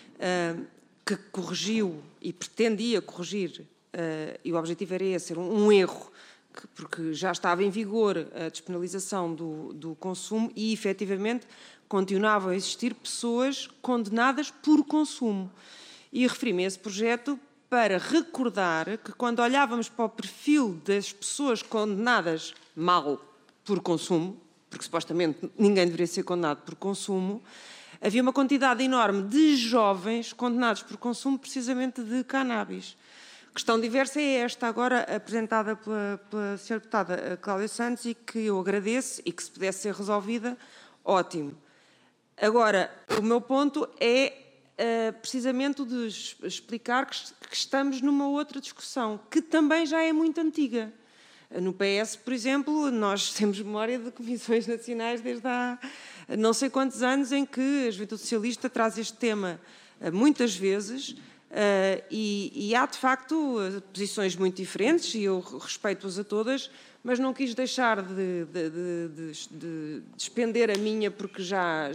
que corrigiu e pretendia corrigir, e o objetivo era esse, um erro, porque já estava em vigor a despenalização do consumo e, efetivamente, continuavam a existir pessoas condenadas por consumo. E referi-me a esse projeto para recordar que, quando olhávamos para o perfil das pessoas condenadas mal por consumo, porque supostamente ninguém deveria ser condenado por consumo, havia uma quantidade enorme de jovens condenados por consumo precisamente de cannabis. Questão diversa é esta, agora apresentada pela Sra. Deputada Cláudia Santos e que eu agradeço e que se pudesse ser resolvida, ótimo. Agora, o meu ponto é precisamente de explicar que estamos numa outra discussão, que também já é muito antiga. No PS, por exemplo, nós temos memória de comissões nacionais desde há não sei quantos anos em que a Juventude Socialista traz este tema muitas vezes e há, de facto, posições muito diferentes e eu respeito-as a todas, mas não quis deixar de expender a minha porque já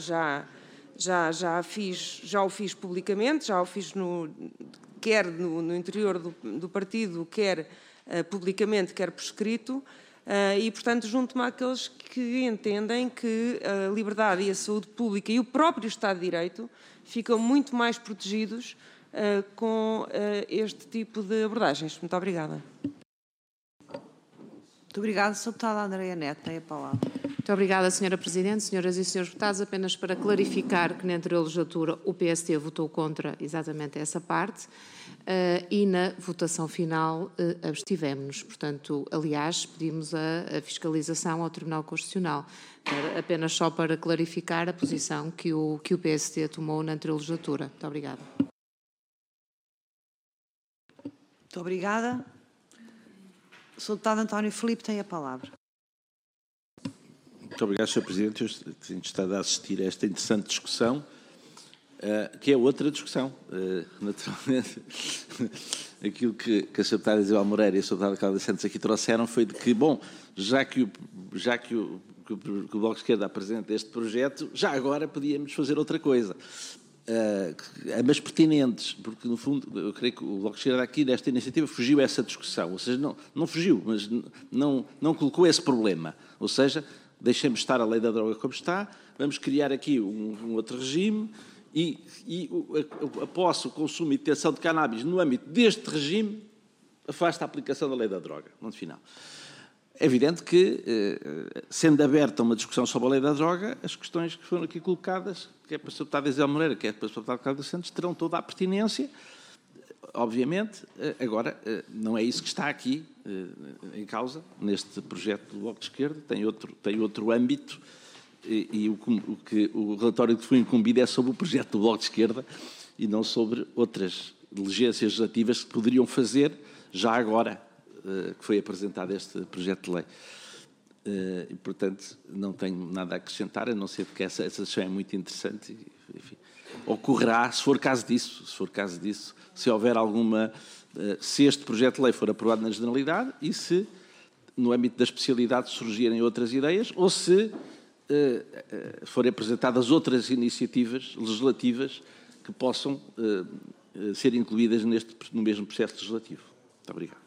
o fiz publicamente, já o fiz quer no interior do partido, quer publicamente, quer por escrito, e, portanto, junto-me àqueles que entendem que a liberdade e a saúde pública e o próprio Estado de Direito ficam muito mais protegidos com este tipo de abordagens. Muito obrigada. Muito obrigada, Sra. Deputada Andreia Neto. Tem a palavra. Muito obrigada, Sra. Presidente. Senhoras e senhores deputados, apenas para clarificar que na anterior legislatura o PSD votou contra exatamente essa parte e na votação final abstivemos-nos. Portanto, aliás, pedimos a fiscalização ao Tribunal Constitucional. Apenas só para clarificar a posição que o PSD tomou na anterior legislatura. Muito obrigada. Muito obrigada. Sr. Deputado António Filipe tem a palavra. Muito obrigado, Sr. Presidente. Eu tenho estado a assistir a esta interessante discussão, que é outra discussão. Naturalmente, aquilo que a Sra. Deputada Isabel Moreira e a Sra. Deputada Cláudia Santos aqui trouxeram foi de que, bom, já que o Bloco de Esquerda apresenta este projeto, já agora podíamos fazer outra coisa. Ambas pertinentes, porque, no fundo, eu creio que o Bloco de Esquerda aqui, nesta iniciativa, fugiu a essa discussão. Ou seja, não fugiu, mas não colocou esse problema. Ou seja, deixemos estar a lei da droga como está, vamos criar aqui um outro regime e a posse, o consumo e detenção de cannabis no âmbito deste regime afasta a aplicação da lei da droga. Ponto final. É evidente que, sendo aberta uma discussão sobre a lei da droga, as questões que foram aqui colocadas, quer para a Sra. Deputada Isabel Moreira, quer para a Sra. Deputada Cláudia Santos, terão toda a pertinência. Obviamente, agora, não é isso que está aqui em causa, neste projeto do Bloco de Esquerda, tem outro âmbito, e o relatório que foi incumbido é sobre o projeto do Bloco de Esquerda e não sobre outras diligências legislativas que poderiam fazer já agora que foi apresentado este projeto de lei. E, portanto, não tenho nada a acrescentar, a não ser que essa discussão é muito interessante. Enfim, ocorrerá, se for caso disso, se houver alguma... Se este projeto de lei for aprovado na generalidade e se, no âmbito da especialidade, surgirem outras ideias ou se forem apresentadas outras iniciativas legislativas que possam ser incluídas no mesmo processo legislativo. Muito obrigado.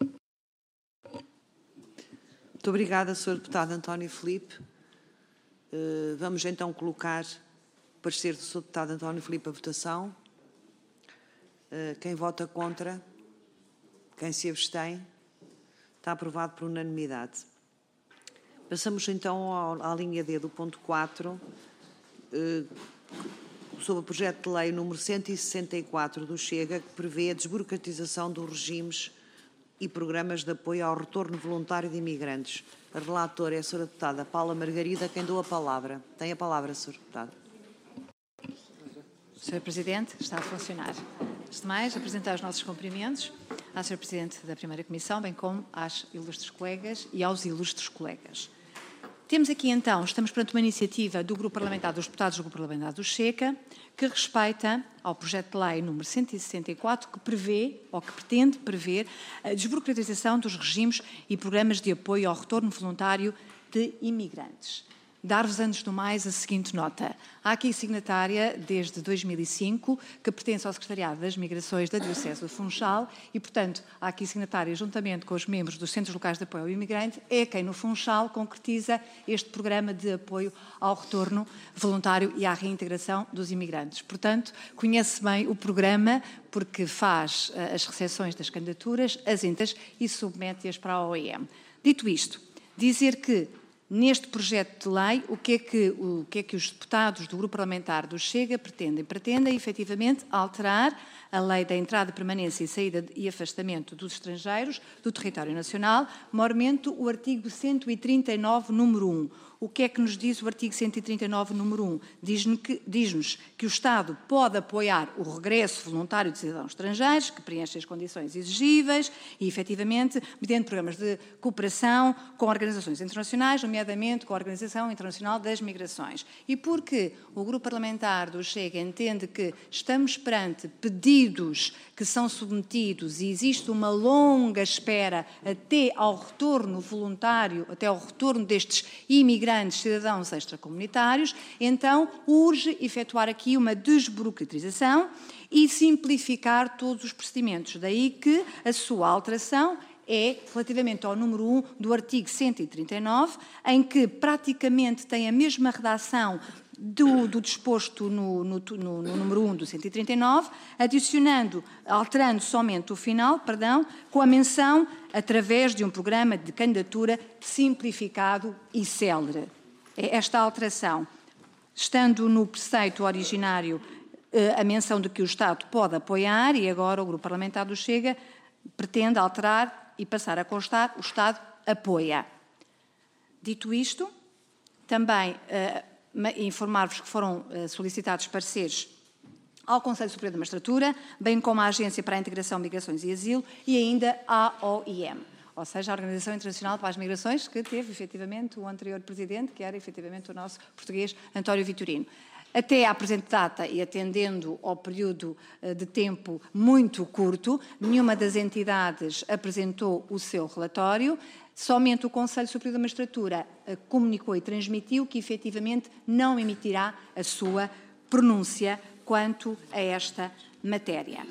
Muito obrigada, Sr. Deputado António Filipe. Vamos então colocar o parecer do Sr. Deputado António Filipe à votação. Quem vota contra? Quem se abstém? Está aprovado por unanimidade. Passamos então à linha D do ponto 4, sobre o projeto de lei número 164 do Chega, que prevê a desburocratização dos regimes e programas de apoio ao retorno voluntário de imigrantes. A relatora é a Sra. Deputada Paula Margarida, quem dou a palavra. Tem a palavra, Sra. Deputada. Sr. Presidente, está a funcionar. Antes de mais, apresentar os nossos cumprimentos à Sra. Presidente da Primeira Comissão, bem como às ilustres colegas e aos ilustres colegas. Temos aqui, então, estamos perante uma iniciativa do Grupo Parlamentar dos Deputados do Grupo Parlamentar do Chega, que respeita ao projeto de lei número 164, que prevê, ou que pretende prever, a desburocratização dos regimes e programas de apoio ao retorno voluntário de imigrantes. Dar-vos, antes do mais, a seguinte nota. Há aqui signatária desde 2005, que pertence ao Secretariado das Migrações da Diocese do Funchal e, portanto, há aqui signatária juntamente com os membros dos Centros Locais de Apoio ao Imigrante, é quem no Funchal concretiza este programa de apoio ao retorno voluntário e à reintegração dos imigrantes. Portanto, conhece bem o programa porque faz as recepções das candidaturas, as entas e submete-as para a OIM. Dito isto, dizer que neste projeto de lei, o que é que os deputados do Grupo Parlamentar do Chega pretendem? Pretendem, efetivamente, alterar a Lei da Entrada, Permanência e Saída e Afastamento dos Estrangeiros do território nacional, maiormente o artigo 139, número 1. O que é que nos diz o artigo 139, número 1? Diz-nos que o Estado pode apoiar o regresso voluntário de cidadãos estrangeiros que preenchem as condições exigíveis e, efetivamente, mediante programas de cooperação com organizações internacionais, nomeadamente com a Organização Internacional das Migrações. E porque o Grupo Parlamentar do Chega entende que estamos perante pedidos que são submetidos e existe uma longa espera até ao retorno voluntário, até ao retorno destes imigrantes cidadãos extracomunitários, então urge efetuar aqui uma desburocratização e simplificar todos os procedimentos. Daí que a sua alteração é relativamente ao número 1 do artigo 139, em que praticamente tem a mesma redação do disposto no número 1 do 139, alterando somente o final, com a menção através de um programa de candidatura simplificado e célere. É esta alteração. Estando no preceito originário a menção de que o Estado pode apoiar, e agora o Grupo Parlamentar do Chega pretende alterar e passar a constar o Estado apoia. Dito isto, também informar-vos que foram solicitados pareceres ao Conselho Superior da Magistratura, bem como à Agência para a Integração, Migrações e Asilo e ainda à OIM, ou seja, a Organização Internacional para as Migrações, que teve efetivamente o anterior presidente, que era efetivamente o nosso português António Vitorino. Até à presente data e atendendo ao período de tempo muito curto, nenhuma das entidades apresentou o seu relatório. Somente o Conselho Superior da Magistratura comunicou e transmitiu que, efetivamente, não emitirá a sua pronúncia quanto a esta matéria.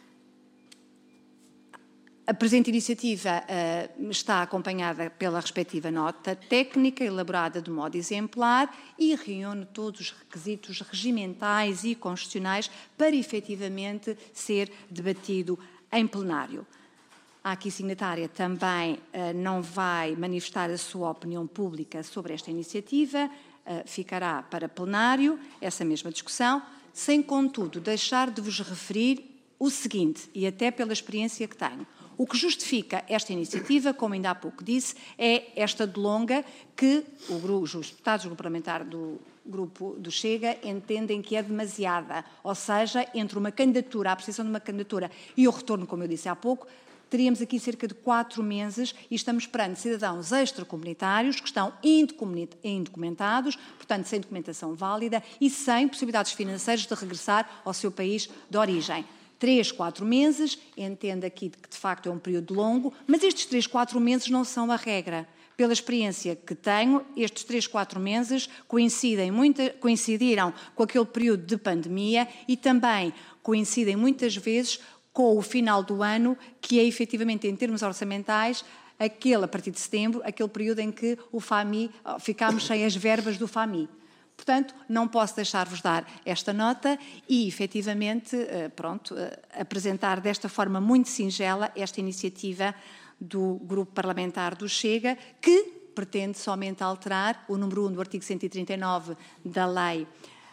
A presente iniciativa está acompanhada pela respectiva nota técnica, elaborada de modo exemplar e reúne todos os requisitos regimentais e constitucionais para, efetivamente, ser debatido em plenário. A aqui signatária também não vai manifestar a sua opinião pública sobre esta iniciativa, ficará para plenário essa mesma discussão, sem, contudo, deixar de vos referir o seguinte, e até pela experiência que tenho. O que justifica esta iniciativa, como ainda há pouco disse, é esta delonga que os deputados do Grupo Parlamentar do Grupo do Chega entendem que é demasiada. Ou seja, entre uma candidatura, a apreciação de uma candidatura e o retorno, como eu disse há pouco, teríamos aqui cerca de 4 meses e estamos perante cidadãos extracomunitários que estão indocumentados, portanto, sem documentação válida e sem possibilidades financeiras de regressar ao seu país de origem. 3, 4 meses, entendo aqui que de facto é um período longo, mas estes 3, 4 meses não são a regra. Pela experiência que tenho, estes 3, 4 meses coincidiram com aquele período de pandemia e também coincidem muitas vezes com o final do ano, que é efetivamente, em termos orçamentais, a partir de setembro, aquele período em que o FAMI, ficámos sem as verbas do FAMI. Portanto, não posso deixar-vos dar esta nota e, efetivamente, apresentar desta forma muito singela esta iniciativa do Grupo Parlamentar do Chega, que pretende somente alterar o número 1 do artigo 139 da Lei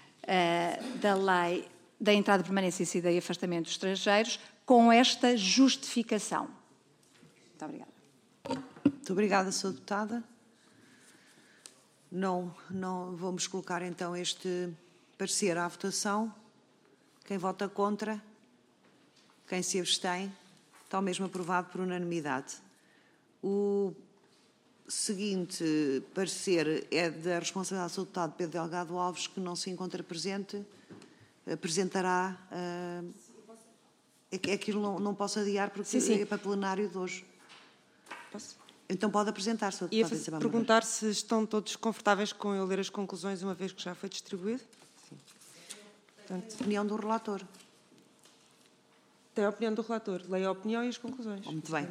da Entrada, Permanência e Saída e Afastamento dos Estrangeiros, com esta justificação. Muito obrigada. Muito obrigada, Sra. Deputada. Não vamos colocar então este parecer à votação. Quem vota contra? Quem se abstém? Está o mesmo aprovado por unanimidade. O seguinte parecer é da responsabilidade do deputado Pedro Delgado Alves, que não se encontra presente. Apresentará... É que aquilo não posso adiar porque é para plenário de hoje. Posso? Então pode apresentar, Sr. Ia Deputado. perguntar se estão todos confortáveis com eu ler as conclusões, uma vez que já foi distribuído. Sim. Portanto, opinião do relator. Tem a opinião do relator. Leia a opinião e as conclusões. Muito bem.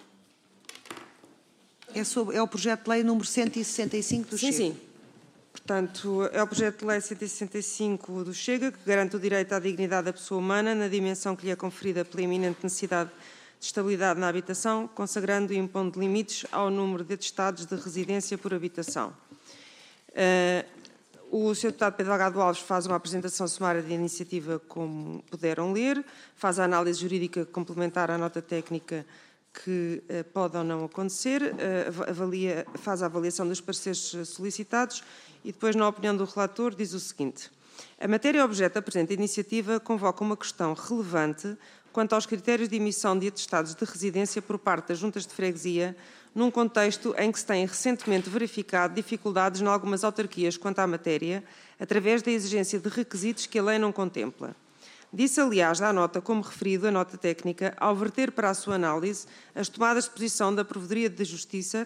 É o projeto de lei número 165 do Chega. Sim. Portanto, é o projeto de lei 165 do Chega, que garante o direito à dignidade da pessoa humana na dimensão que lhe é conferida pela iminente necessidade de estabilidade na habitação, consagrando e impondo limites ao número de atestados de residência por habitação. O Sr. Deputado Pedro Delgado Alves faz uma apresentação sumária de iniciativa, como puderam ler, faz a análise jurídica complementar à nota técnica que pode ou não acontecer, faz a avaliação dos pareceres solicitados e depois, na opinião do relator, diz o seguinte: a matéria objeto da presente iniciativa convoca uma questão relevante quanto aos critérios de emissão de atestados de residência por parte das juntas de freguesia, num contexto em que se têm recentemente verificado dificuldades em algumas autarquias quanto à matéria, através da exigência de requisitos que a lei não contempla. Disse, aliás, à nota, como referido, a nota técnica, ao verter para a sua análise as tomadas de posição da Provedoria de Justiça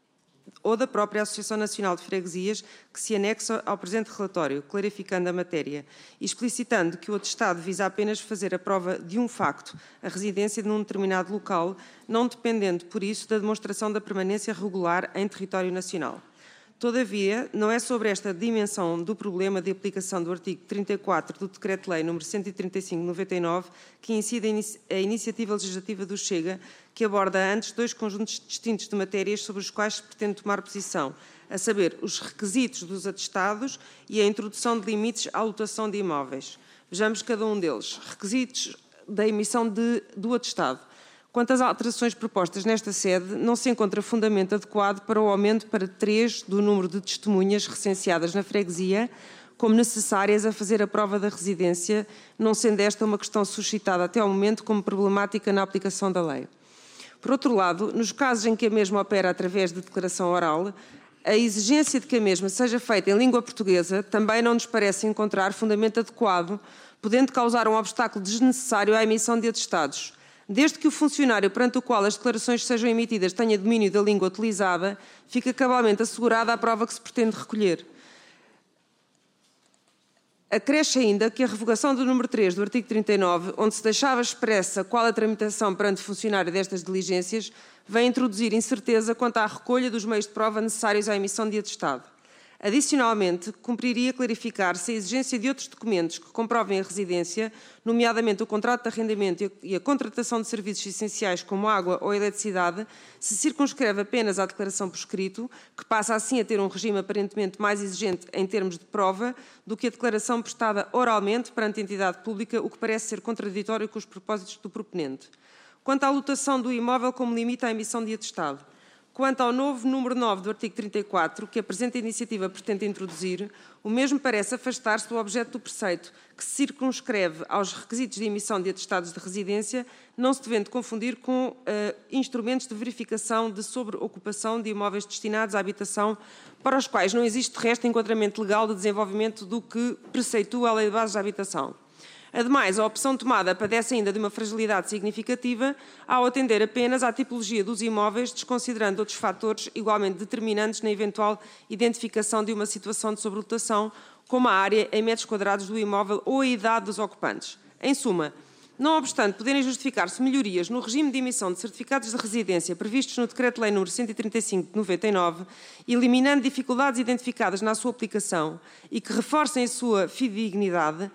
ou da própria Associação Nacional de Freguesias, que se anexa ao presente relatório, clarificando a matéria e explicitando que o atestado visa apenas fazer a prova de um facto, a residência num determinado local, não dependendo, por isso, da demonstração da permanência regular em território nacional. Todavia, não é sobre esta dimensão do problema de aplicação do artigo 34 do Decreto-Lei nº 135/99 que incide a iniciativa legislativa do Chega, que aborda antes dois conjuntos distintos de matérias sobre os quais se pretende tomar posição, a saber, os requisitos dos atestados e a introdução de limites à lotação de imóveis. Vejamos cada um deles. Requisitos da emissão do atestado. Quanto às alterações propostas nesta sede, não se encontra fundamento adequado para o aumento para 3 do número de testemunhas recenseadas na freguesia, como necessárias a fazer a prova da residência, não sendo esta uma questão suscitada até ao momento como problemática na aplicação da lei. Por outro lado, nos casos em que a mesma opera através de declaração oral, a exigência de que a mesma seja feita em língua portuguesa também não nos parece encontrar fundamento adequado, podendo causar um obstáculo desnecessário à emissão de atestados. Desde que o funcionário perante o qual as declarações sejam emitidas tenha domínio da língua utilizada, fica cabalmente assegurada a prova que se pretende recolher. Acresce ainda que a revogação do número 3 do artigo 39, onde se deixava expressa qual a tramitação perante o funcionário destas diligências, vem introduzir incerteza quanto à recolha dos meios de prova necessários à emissão de atestado. Adicionalmente, cumpriria clarificar se a exigência de outros documentos que comprovem a residência, nomeadamente o contrato de arrendamento e a contratação de serviços essenciais como água ou eletricidade, se circunscreve apenas à declaração por escrito, que passa assim a ter um regime aparentemente mais exigente em termos de prova do que a declaração prestada oralmente perante a entidade pública, o que parece ser contraditório com os propósitos do proponente. Quanto à lotação do imóvel como limite à emissão de atestado, quanto ao novo número 9 do artigo 34, que a presente iniciativa pretende introduzir, o mesmo parece afastar-se do objeto do preceito, que se circunscreve aos requisitos de emissão de atestados de residência, não se devendo confundir com instrumentos de verificação de sobreocupação de imóveis destinados à habitação, para os quais não existe, de resto, enquadramento legal de desenvolvimento do que preceitua a Lei de Bases da Habitação. Ademais, a opção tomada padece ainda de uma fragilidade significativa ao atender apenas à tipologia dos imóveis, desconsiderando outros fatores igualmente determinantes na eventual identificação de uma situação de sobrelotação, como a área em metros quadrados do imóvel ou a idade dos ocupantes. Em suma, não obstante poderem justificar-se melhorias no regime de emissão de certificados de residência previstos no Decreto-Lei nº 135/99, eliminando dificuldades identificadas na sua aplicação e que reforcem a sua fidedignidade,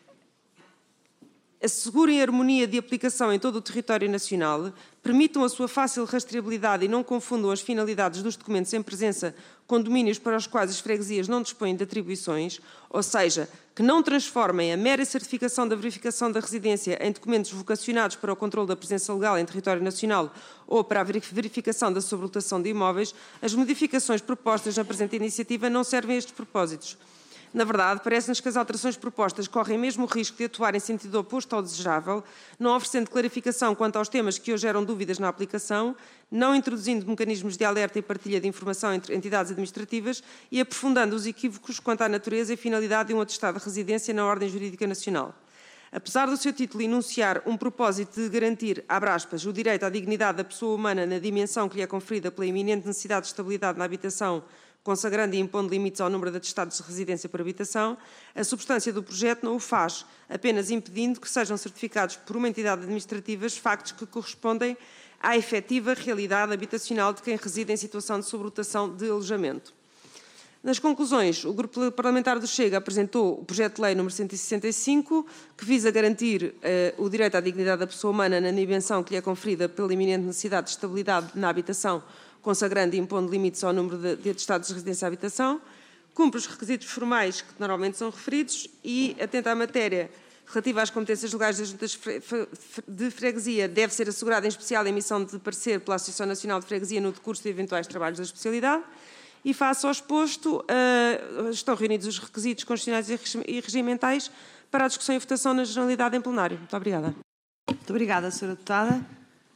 assegurem a harmonia de aplicação em todo o território nacional, permitam a sua fácil rastreabilidade e não confundam as finalidades dos documentos em presença com domínios para os quais as freguesias não dispõem de atribuições, ou seja, que não transformem a mera certificação da verificação da residência em documentos vocacionados para o controle da presença legal em território nacional ou para a verificação da sobrelotação de imóveis, as modificações propostas na presente iniciativa não servem a estes propósitos. Na verdade, parece-nos que as alterações propostas correm mesmo o risco de atuar em sentido oposto ao desejável, não oferecendo clarificação quanto aos temas que hoje geram dúvidas na aplicação, não introduzindo mecanismos de alerta e partilha de informação entre entidades administrativas e aprofundando os equívocos quanto à natureza e finalidade de um atestado de residência na ordem jurídica nacional. Apesar do seu título enunciar um propósito de garantir, abre aspas, o direito à dignidade da pessoa humana na dimensão que lhe é conferida pela iminente necessidade de estabilidade na habitação, consagrando e impondo limites ao número de atestados de residência por habitação, a substância do projeto não o faz, apenas impedindo que sejam certificados por uma entidade administrativa factos que correspondem à efetiva realidade habitacional de quem reside em situação de sobrelotação de alojamento. Nas conclusões, o Grupo Parlamentar do Chega apresentou o projeto de lei número 165, que visa garantir o direito à dignidade da pessoa humana na dimensão que lhe é conferida pela iminente necessidade de estabilidade na habitação, consagrando e impondo limites ao número de atestados de residência e habitação, cumpre os requisitos formais que normalmente são referidos e, atenta à matéria relativa às competências legais das juntas de freguesia, deve ser assegurada em especial a emissão de parecer pela Associação Nacional de Freguesia no decurso de eventuais trabalhos da especialidade. E, face ao exposto, estão reunidos os requisitos constitucionais e regimentais para a discussão e votação na generalidade em plenário. Muito obrigada. Muito obrigada, Sra. Deputada.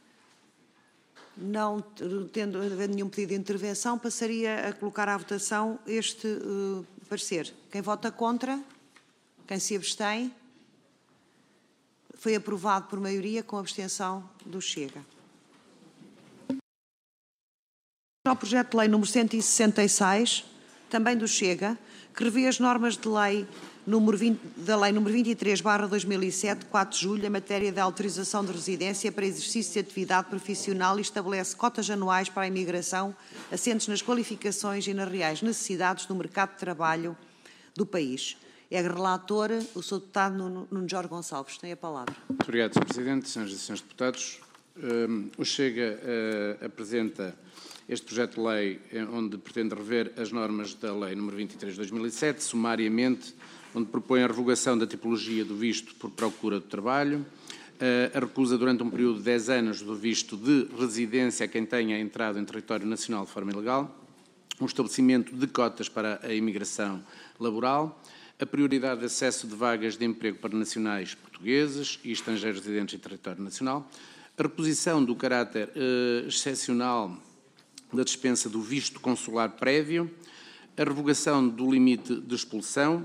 Não tendo havido nenhum pedido de intervenção, passaria a colocar à votação este parecer. Quem vota contra? Quem se abstém? Foi aprovado por maioria com abstenção do Chega. Ao projeto de lei número 166, também do Chega, que revê as normas de lei da Lei número 23/2007, 4 de julho, em matéria de autorização de residência para exercício de atividade profissional e estabelece cotas anuais para a imigração, assentes nas qualificações e nas reais necessidades do mercado de trabalho do país. É relator o Sr. Deputado Nuno Jorge Gonçalves. Tem a palavra. Muito obrigado, Sr. Presidente, Senhoras e Senhores Deputados. O Chega apresenta este projeto de lei onde pretende rever as normas da Lei nº 23 de 2007, sumariamente, onde propõe a revogação da tipologia do visto por procura de trabalho, a recusa durante um período de 10 anos do visto de residência a quem tenha entrado em território nacional de forma ilegal, um estabelecimento de cotas para a imigração laboral, a prioridade de acesso de vagas de emprego para nacionais portugueses e estrangeiros residentes em território nacional, a reposição do caráter excepcional da dispensa do visto consular prévio, a revogação do limite de expulsão,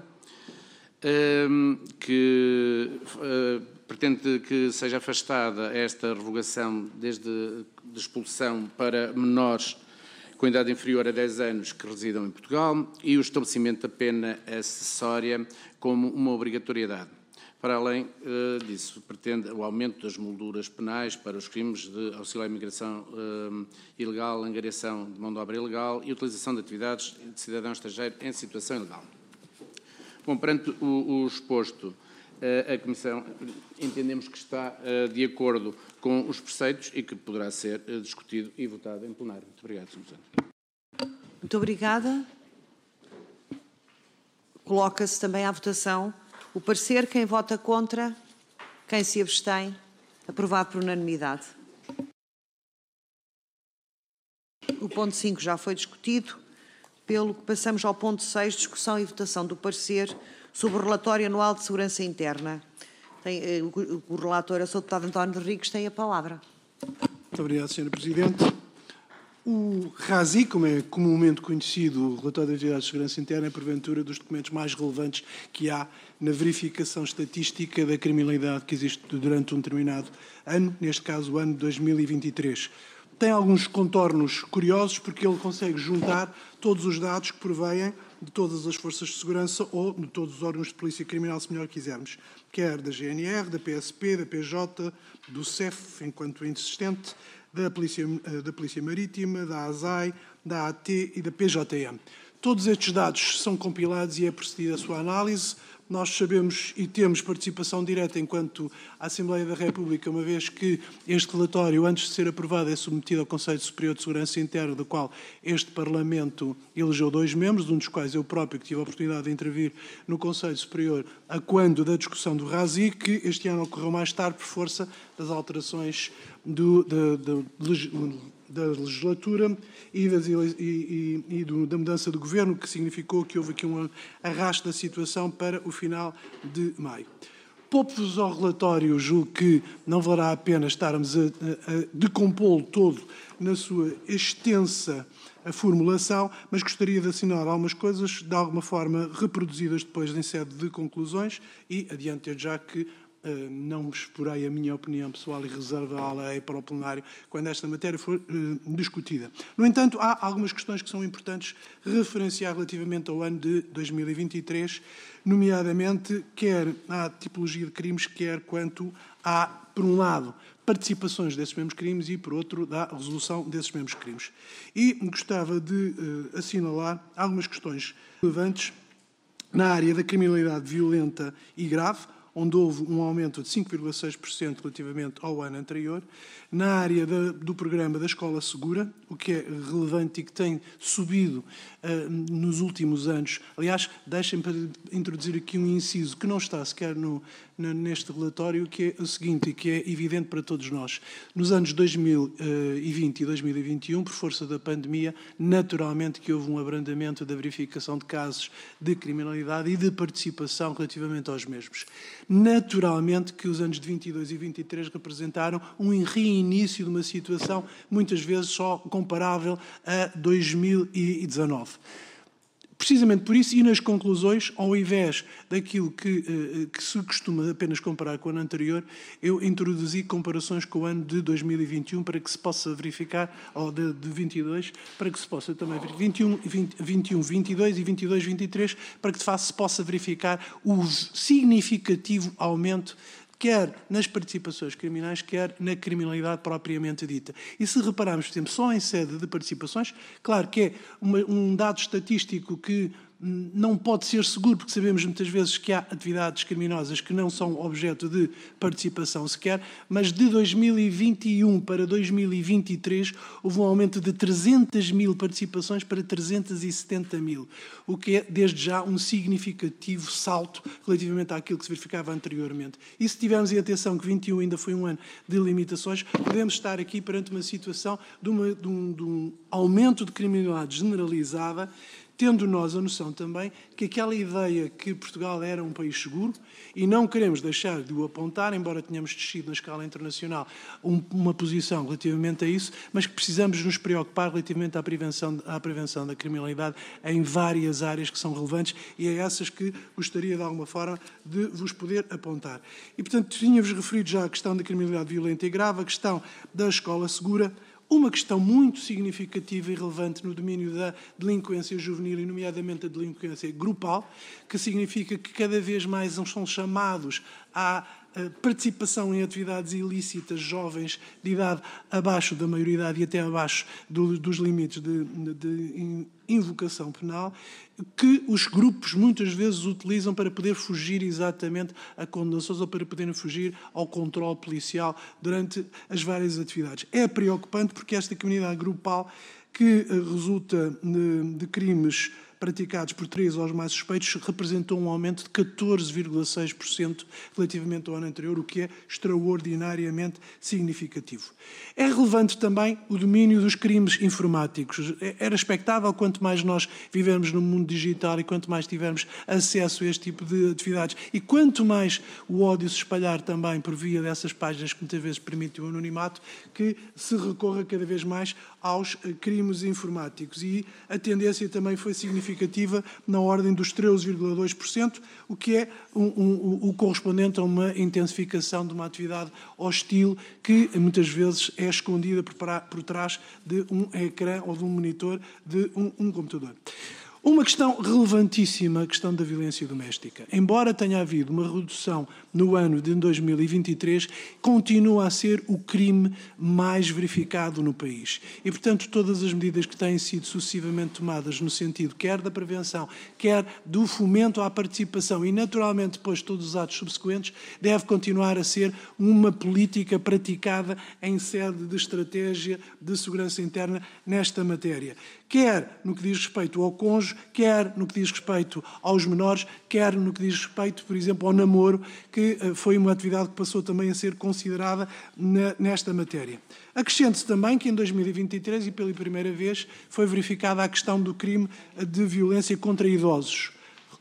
que pretende que seja afastada esta revogação desde de expulsão para menores com idade inferior a 10 anos que residam em Portugal e o estabelecimento da pena acessória como uma obrigatoriedade. Para além disso, pretende o aumento das molduras penais para os crimes de auxílio à imigração ilegal, angariação de mão de obra ilegal e utilização de atividades de cidadão estrangeiro em situação ilegal. Bom, perante o exposto, a Comissão entendemos que está de acordo com os preceitos e que poderá ser discutido e votado em plenário. Muito obrigado, Sr. Presidente. Muito obrigada. Coloca-se também à votação o parecer. Quem vota contra, quem se abstém, aprovado por unanimidade. O ponto 5 já foi discutido, pelo que passamos ao ponto 6, discussão e votação do parecer sobre o relatório anual de segurança interna. O relator, o Sr. Deputado António Henriques, tem a palavra. Muito obrigado, Sra. Presidente. O RASI, como é comumente conhecido, o Relatório de Atividades de Segurança Interna, é porventura dos documentos mais relevantes que há na verificação estatística da criminalidade que existe durante um determinado ano, neste caso o ano de 2023. Tem alguns contornos curiosos porque ele consegue juntar todos os dados que provêm de todas as forças de segurança ou de todos os órgãos de polícia criminal, se melhor quisermos, quer da GNR, da PSP, da PJ, do CEF, enquanto insistente, da Polícia Marítima, da ASAI, da AT e da PJM. Todos estes dados são compilados e é procedida a sua análise. Nós sabemos e temos participação direta enquanto Assembleia da República, uma vez que este relatório, antes de ser aprovado, é submetido ao Conselho Superior de Segurança Interna, do qual este Parlamento elegeu 2 membros, um dos quais eu próprio, que tive a oportunidade de intervir no Conselho Superior a quando da discussão do RASI, que este ano ocorreu mais tarde por força das alterações da legislatura e da mudança do governo, que significou que houve aqui um arrasto da situação para o final de maio. Poupo-vos ao relatório, julgo que não valerá a pena estarmos a decompô-lo todo na sua extensa formulação, mas gostaria de assinalar algumas coisas, de alguma forma reproduzidas depois em sede de conclusões, e adianto já que não exporei a minha opinião pessoal e reservá-la para o plenário quando esta matéria for discutida. No entanto, há algumas questões que são importantes referenciar relativamente ao ano de 2023, nomeadamente quer à tipologia de crimes, quer quanto a, por um lado, participações desses mesmos crimes e, por outro, da resolução desses mesmos crimes. E gostava de assinalar algumas questões relevantes na área da criminalidade violenta e grave, onde houve um aumento de 5,6% relativamente ao ano anterior, na área do programa da Escola Segura, o que é relevante e que tem subido nos últimos anos. Aliás, deixem-me introduzir aqui um inciso que não está sequer neste relatório, que é o seguinte, e que é evidente para todos nós. Nos anos 2020 e 2021, por força da pandemia, naturalmente que houve um abrandamento da verificação de casos de criminalidade e de participação relativamente aos mesmos. Naturalmente que os anos de 22 e 23 representaram um reinício de uma situação muitas vezes só comparável a 2019. Precisamente por isso, e nas conclusões, ao invés daquilo que se costuma apenas comparar com o ano anterior, eu introduzi comparações com o ano de 2021 para que se possa verificar, ou de 22, para que se possa também verificar, 21, 22 e 22, 23, para que de facto se possa verificar o significativo aumento quer nas participações criminais, quer na criminalidade propriamente dita. E se repararmos, por exemplo, só em sede de participações, claro que é um dado estatístico que não pode ser seguro, porque sabemos muitas vezes que há atividades criminosas que não são objeto de participação sequer, mas de 2021 para 2023 houve um aumento de 300 mil participações para 370 mil, o que é, desde já, um significativo salto relativamente àquilo que se verificava anteriormente. E se tivermos em atenção que 21 ainda foi um ano de limitações, podemos estar aqui perante uma situação de um aumento de criminalidade generalizada, tendo nós a noção também que aquela ideia que Portugal era um país seguro, e não queremos deixar de o apontar, embora tenhamos descido na escala internacional uma posição relativamente a isso, mas que precisamos nos preocupar relativamente à prevenção da criminalidade em várias áreas que são relevantes, e é essas que gostaria de alguma forma de vos poder apontar. E, portanto, tinha-vos referido já a questão da criminalidade violenta e grave, a questão da escola segura, uma questão muito significativa e relevante no domínio da delinquência juvenil, e nomeadamente a delinquência grupal, que significa que cada vez mais são chamados à participação em atividades ilícitas jovens de idade abaixo da maioridade e até abaixo dos limites de invocação penal, que os grupos muitas vezes utilizam para poder fugir exatamente a condenações ou para poderem fugir ao controle policial durante as várias atividades. É preocupante porque esta comunidade grupal, que resulta de crimes praticados por 3 ou mais suspeitos, representou um aumento de 14,6% relativamente ao ano anterior, o que é extraordinariamente significativo. É relevante também o domínio dos crimes informáticos. Era expectável, quanto mais nós vivemos no mundo digital e quanto mais tivermos acesso a este tipo de atividades e quanto mais o ódio se espalhar também por via dessas páginas que muitas vezes permitem o anonimato, que se recorra cada vez mais aos crimes informáticos. E a tendência também foi significativa na ordem dos 13,2%, o que é o correspondente a uma intensificação de uma atividade hostil que muitas vezes é escondida por trás de um ecrã ou de um monitor de um computador. Uma questão relevantíssima, a questão da violência doméstica. Embora tenha havido uma redução no ano de 2023, continua a ser o crime mais verificado no país. E, portanto, todas as medidas que têm sido sucessivamente tomadas no sentido quer da prevenção, quer do fomento à participação e, naturalmente, depois todos os atos subsequentes, deve continuar a ser uma política praticada em sede de estratégia de segurança interna nesta matéria. Quer no que diz respeito ao cônjuge, quer no que diz respeito aos menores, quer no que diz respeito, por exemplo, ao namoro, que foi uma atividade que passou também a ser considerada nesta matéria. Acrescente-se também que em 2023, e pela primeira vez, foi verificada a questão do crime de violência contra idosos.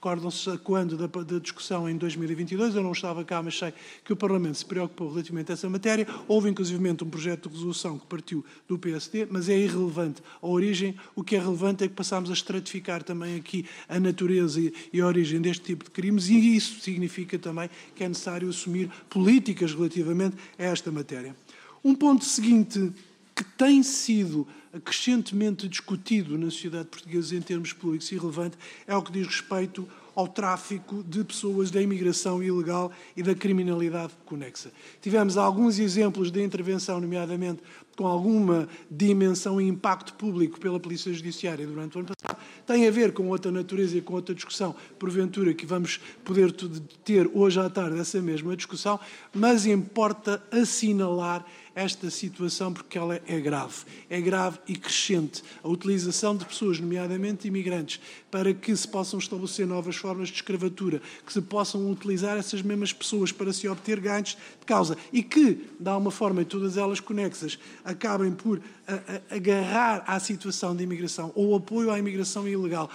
Recordam-se quando da discussão em 2022, eu não estava cá, mas sei que o Parlamento se preocupou relativamente a essa matéria. Houve, inclusivamente, um projeto de resolução que partiu do PSD, mas é irrelevante a origem. O que é relevante é que passámos a estratificar também aqui a natureza e a origem deste tipo de crimes, e isso significa também que é necessário assumir políticas relativamente a esta matéria. Um ponto seguinte que tem sido crescentemente discutido na sociedade portuguesa em termos públicos e relevante é o que diz respeito ao tráfico de pessoas, da imigração ilegal e da criminalidade conexa. Tivemos alguns exemplos de intervenção, nomeadamente com alguma dimensão e impacto público pela Polícia Judiciária durante o ano passado. Tem a ver com outra natureza e com outra discussão, porventura, que vamos poder ter hoje à tarde essa mesma discussão, mas importa assinalar esta situação porque ela é grave e crescente. A utilização de pessoas, nomeadamente imigrantes, para que se possam estabelecer novas formas de escravatura, que se possam utilizar essas mesmas pessoas para se obter ganhos de causa e que, de alguma forma, e todas elas conexas, acabem por agarrar à situação de imigração ou apoio à imigração ilegal,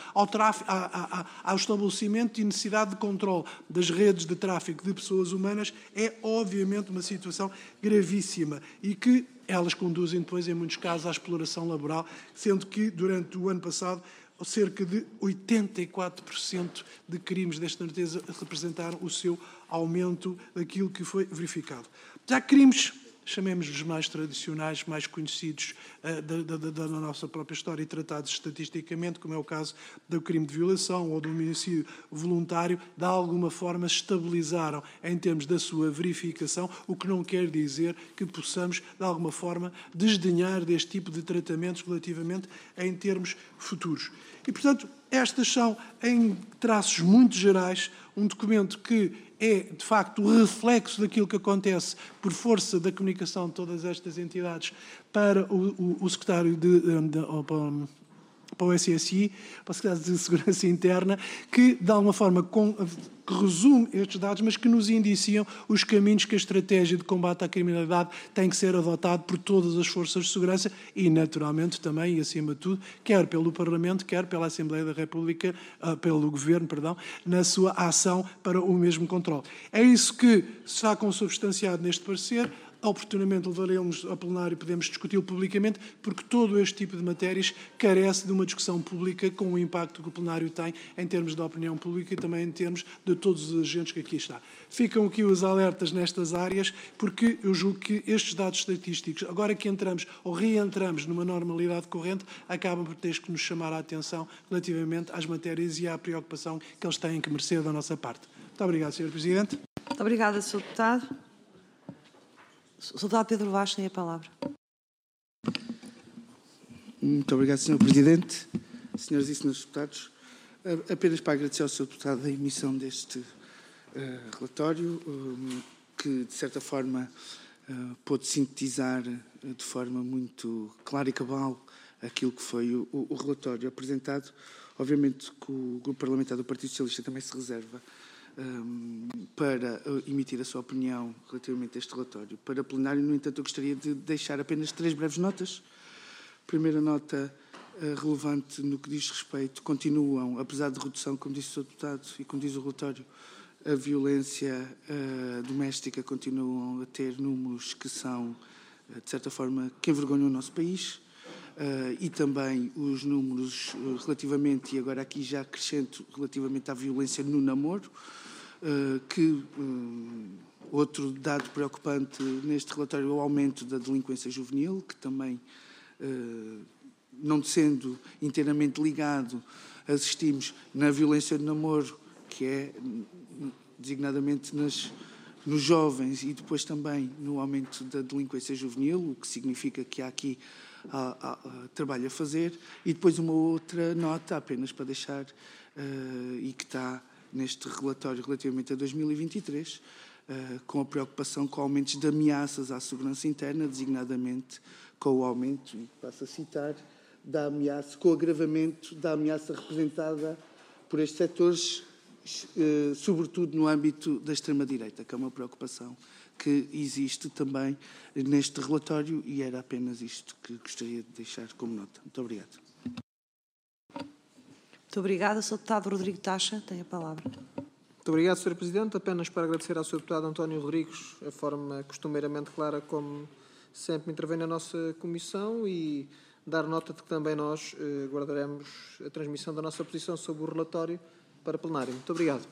ao estabelecimento e necessidade de controle das redes de tráfico de pessoas humanas, é obviamente uma situação gravíssima e que elas conduzem depois, em muitos casos, à exploração laboral, sendo que, durante o ano passado, cerca de 84% de crimes desta natureza representaram o seu aumento daquilo que foi verificado. Já crimes, chamemos-lhes mais tradicionais, mais conhecidos da nossa própria história e tratados estatisticamente, como é o caso do crime de violação ou do homicídio voluntário, de alguma forma estabilizaram em termos da sua verificação, o que não quer dizer que possamos, de alguma forma, desdenhar deste tipo de tratamentos relativamente em termos futuros. E, portanto, estas são, em traços muito gerais, um documento que é, de facto, o reflexo daquilo que acontece por força da comunicação de todas estas entidades para o secretário para o SSI, para o secretário de Segurança Interna, que, de alguma forma, que resume estes dados, mas que nos indiciam os caminhos que a estratégia de combate à criminalidade tem que ser adotada por todas as forças de segurança e, naturalmente, também e acima de tudo, quer pelo Parlamento, quer pela Assembleia da República, pelo Governo, perdão, na sua ação para o mesmo controle. É isso que está consubstanciado neste parecer. Oportunamente levaremos ao plenário e podemos discuti-lo publicamente, porque todo este tipo de matérias carece de uma discussão pública com o impacto que o plenário tem em termos da opinião pública e também em termos de todos os agentes que aqui estão. Ficam aqui os alertas nestas áreas, porque eu julgo que estes dados estatísticos, agora que entramos ou reentramos numa normalidade corrente, acabam por ter que nos chamar a atenção relativamente às matérias e à preocupação que eles têm que merecer da nossa parte. Muito obrigado, Sr. Presidente. Muito obrigada, Sr. Deputado. O deputado Pedro Vaz tem a palavra. Muito obrigado, Sr. Presidente. Senhoras e senhores deputados, apenas para agradecer ao Sr. Deputado a emissão deste relatório, que, de certa forma, pôde sintetizar de forma muito clara e cabal aquilo que foi o relatório apresentado. Obviamente que o Grupo Parlamentar do Partido Socialista também se reserva para emitir a sua opinião relativamente a este relatório. Para plenário, no entanto, eu gostaria de deixar apenas 3 breves notas. Primeira nota relevante no que diz respeito, continuam, apesar de redução, como disse o Sr. Deputado e como diz o relatório, a violência doméstica continuam a ter números que são, de certa forma, que envergonham o nosso país. E também os números relativamente, e agora aqui já acrescento, relativamente à violência no namoro, que outro dado preocupante neste relatório é o aumento da delinquência juvenil, que também, não sendo inteiramente ligado, assistimos na violência no namoro, que é designadamente nos jovens, e depois também no aumento da delinquência juvenil, o que significa que há aqui trabalho a fazer. E depois uma outra nota, apenas para deixar, e que está neste relatório relativamente a 2023, com a preocupação com aumentos de ameaças à segurança interna, designadamente com o aumento, e passo a citar, da ameaça, com o agravamento da ameaça representada por estes setores, sobretudo no âmbito da extrema-direita, que é uma preocupação que existe também neste relatório, e era apenas isto que gostaria de deixar como nota. Muito obrigado. Muito obrigada. Sr. Deputado Rodrigo Taxa, tem a palavra. Muito obrigado, Sr. Presidente. Apenas para agradecer ao Sr. Deputado António Rodrigues a forma costumeiramente clara como sempre intervém na nossa comissão e dar nota de que também nós guardaremos a transmissão da nossa posição sobre o relatório para plenário. Muito obrigado.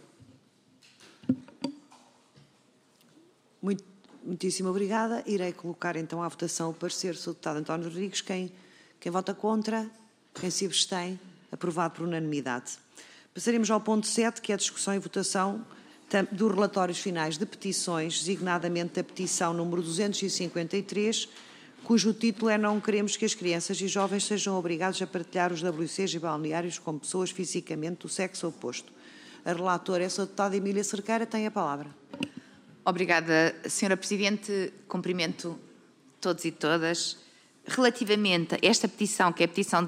Muitíssimo obrigada. Irei colocar então à votação o parecer do Sr. Deputado António Rodrigues. Quem vota contra? Quem se abstém? Aprovado por unanimidade. Passaremos ao ponto 7, que é a discussão e votação dos relatórios finais de petições, designadamente a petição número 253, cujo título é "Não queremos que as crianças e jovens sejam obrigados a partilhar os WCs e balneários com pessoas fisicamente do sexo oposto". A relatora é a Sra. Deputada Emília Cerqueira, tem a palavra. Obrigada, Sra. Presidente. Cumprimento todos e todas. Relativamente a esta petição, que é a petição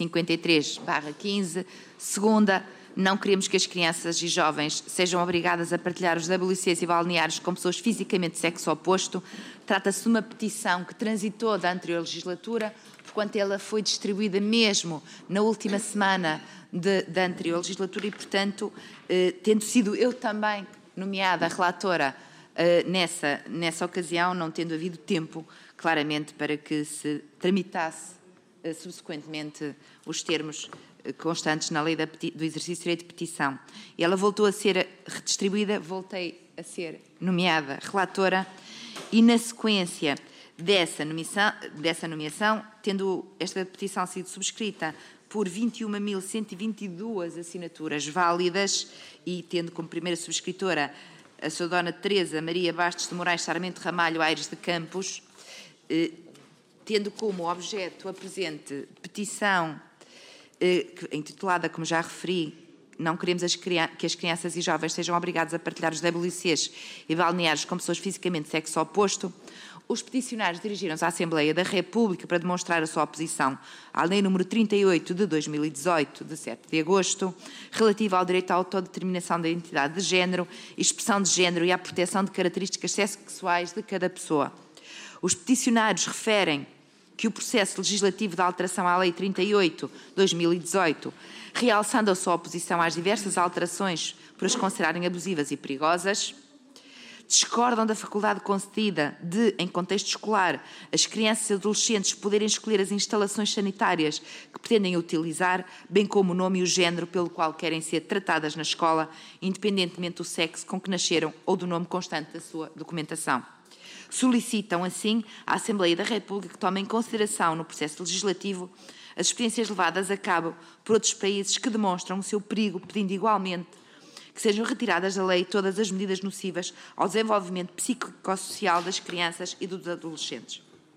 253/15, segunda, não queremos que as crianças e jovens sejam obrigadas a partilhar os WCs e balneários com pessoas fisicamente de sexo oposto. Trata-se de uma petição que transitou da anterior legislatura, porquanto ela foi distribuída mesmo na última semana da anterior legislatura e, portanto, tendo sido eu também nomeada relatora nessa ocasião, não tendo havido tempo, claramente, para que se tramitasse subsequentemente os termos constantes na lei do exercício do direito de petição. Ela voltou a ser redistribuída, voltei a ser nomeada relatora e, na sequência dessa nomeação, tendo esta petição sido subscrita por 21.122 assinaturas válidas e tendo como primeira subscritora a Sra. Dona Teresa Maria Bastos de Moraes Sarmento Ramalho Aires de Campos, tendo como objeto a presente petição, intitulada, como já referi, "Não queremos que as crianças e jovens sejam obrigados a partilhar os WCs e balneários com pessoas fisicamente de sexo oposto", os peticionários dirigiram-se à Assembleia da República para demonstrar a sua oposição à Lei nº 38 de 2018, de 7 de agosto, relativa ao direito à autodeterminação da identidade de género, expressão de género e à proteção de características sexuais de cada pessoa. Os peticionários referem que o processo legislativo de alteração à Lei 38 de 2018, realçando a sua oposição às diversas alterações por as considerarem abusivas e perigosas, discordam da faculdade concedida de, em contexto escolar, as crianças e adolescentes poderem escolher as instalações sanitárias que pretendem utilizar, bem como o nome e o género pelo qual querem ser tratadas na escola, independentemente do sexo com que nasceram ou do nome constante da sua documentação. Solicitam, assim, à Assembleia da República que tome em consideração no processo legislativo as experiências levadas a cabo por outros países que demonstram o seu perigo, pedindo igualmente que sejam retiradas da lei todas as medidas nocivas ao desenvolvimento psicossocial das crianças e dos adolescentes.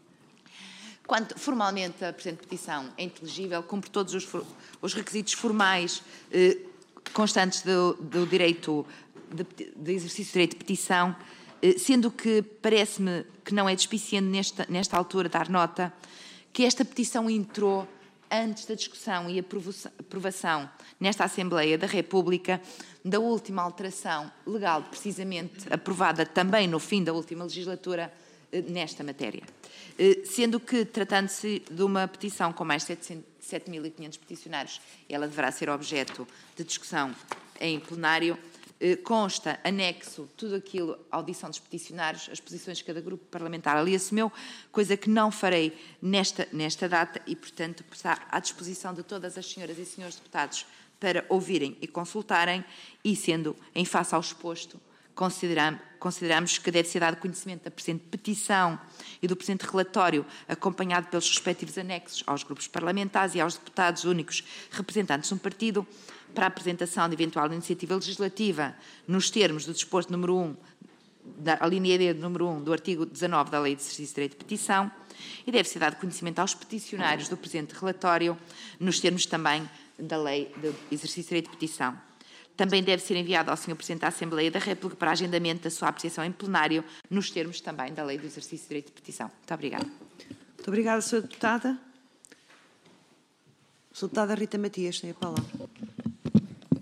Quanto formalmente a presente petição é inteligível, cumpre todos os requisitos formais constantes do direito de exercício do direito de petição, sendo que parece-me que não é despiciente nesta altura dar nota que esta petição entrou antes da discussão e aprovação nesta Assembleia da República da última alteração legal, precisamente aprovada também no fim da última legislatura nesta matéria. Sendo que, tratando-se de uma petição com mais de 7.500 peticionários, ela deverá ser objeto de discussão em plenário. Consta anexo tudo aquilo, a audição dos peticionários, as posições que cada grupo parlamentar ali assumiu, coisa que não farei nesta data e, portanto, está à disposição de todas as senhoras e senhores deputados para ouvirem e consultarem e, sendo em face ao exposto, consideramos que deve ser dado conhecimento da presente petição e do presente relatório, acompanhado pelos respectivos anexos aos grupos parlamentares e aos deputados únicos representantes de um partido, para a apresentação de eventual iniciativa legislativa nos termos do disposto número 1, a linha D número 1 do artigo 19 da Lei de Exercício de Direito de Petição, e deve ser dado conhecimento aos peticionários do presente relatório nos termos também da Lei de Exercício de Direito de Petição. Também deve ser enviado ao Sr. Presidente da Assembleia da República para agendamento da sua apreciação em plenário nos termos também da Lei do Exercício de Direito de Petição. Muito obrigada. Muito obrigada, Sra. Deputada. Sra. Deputada Rita Matias, tem a palavra.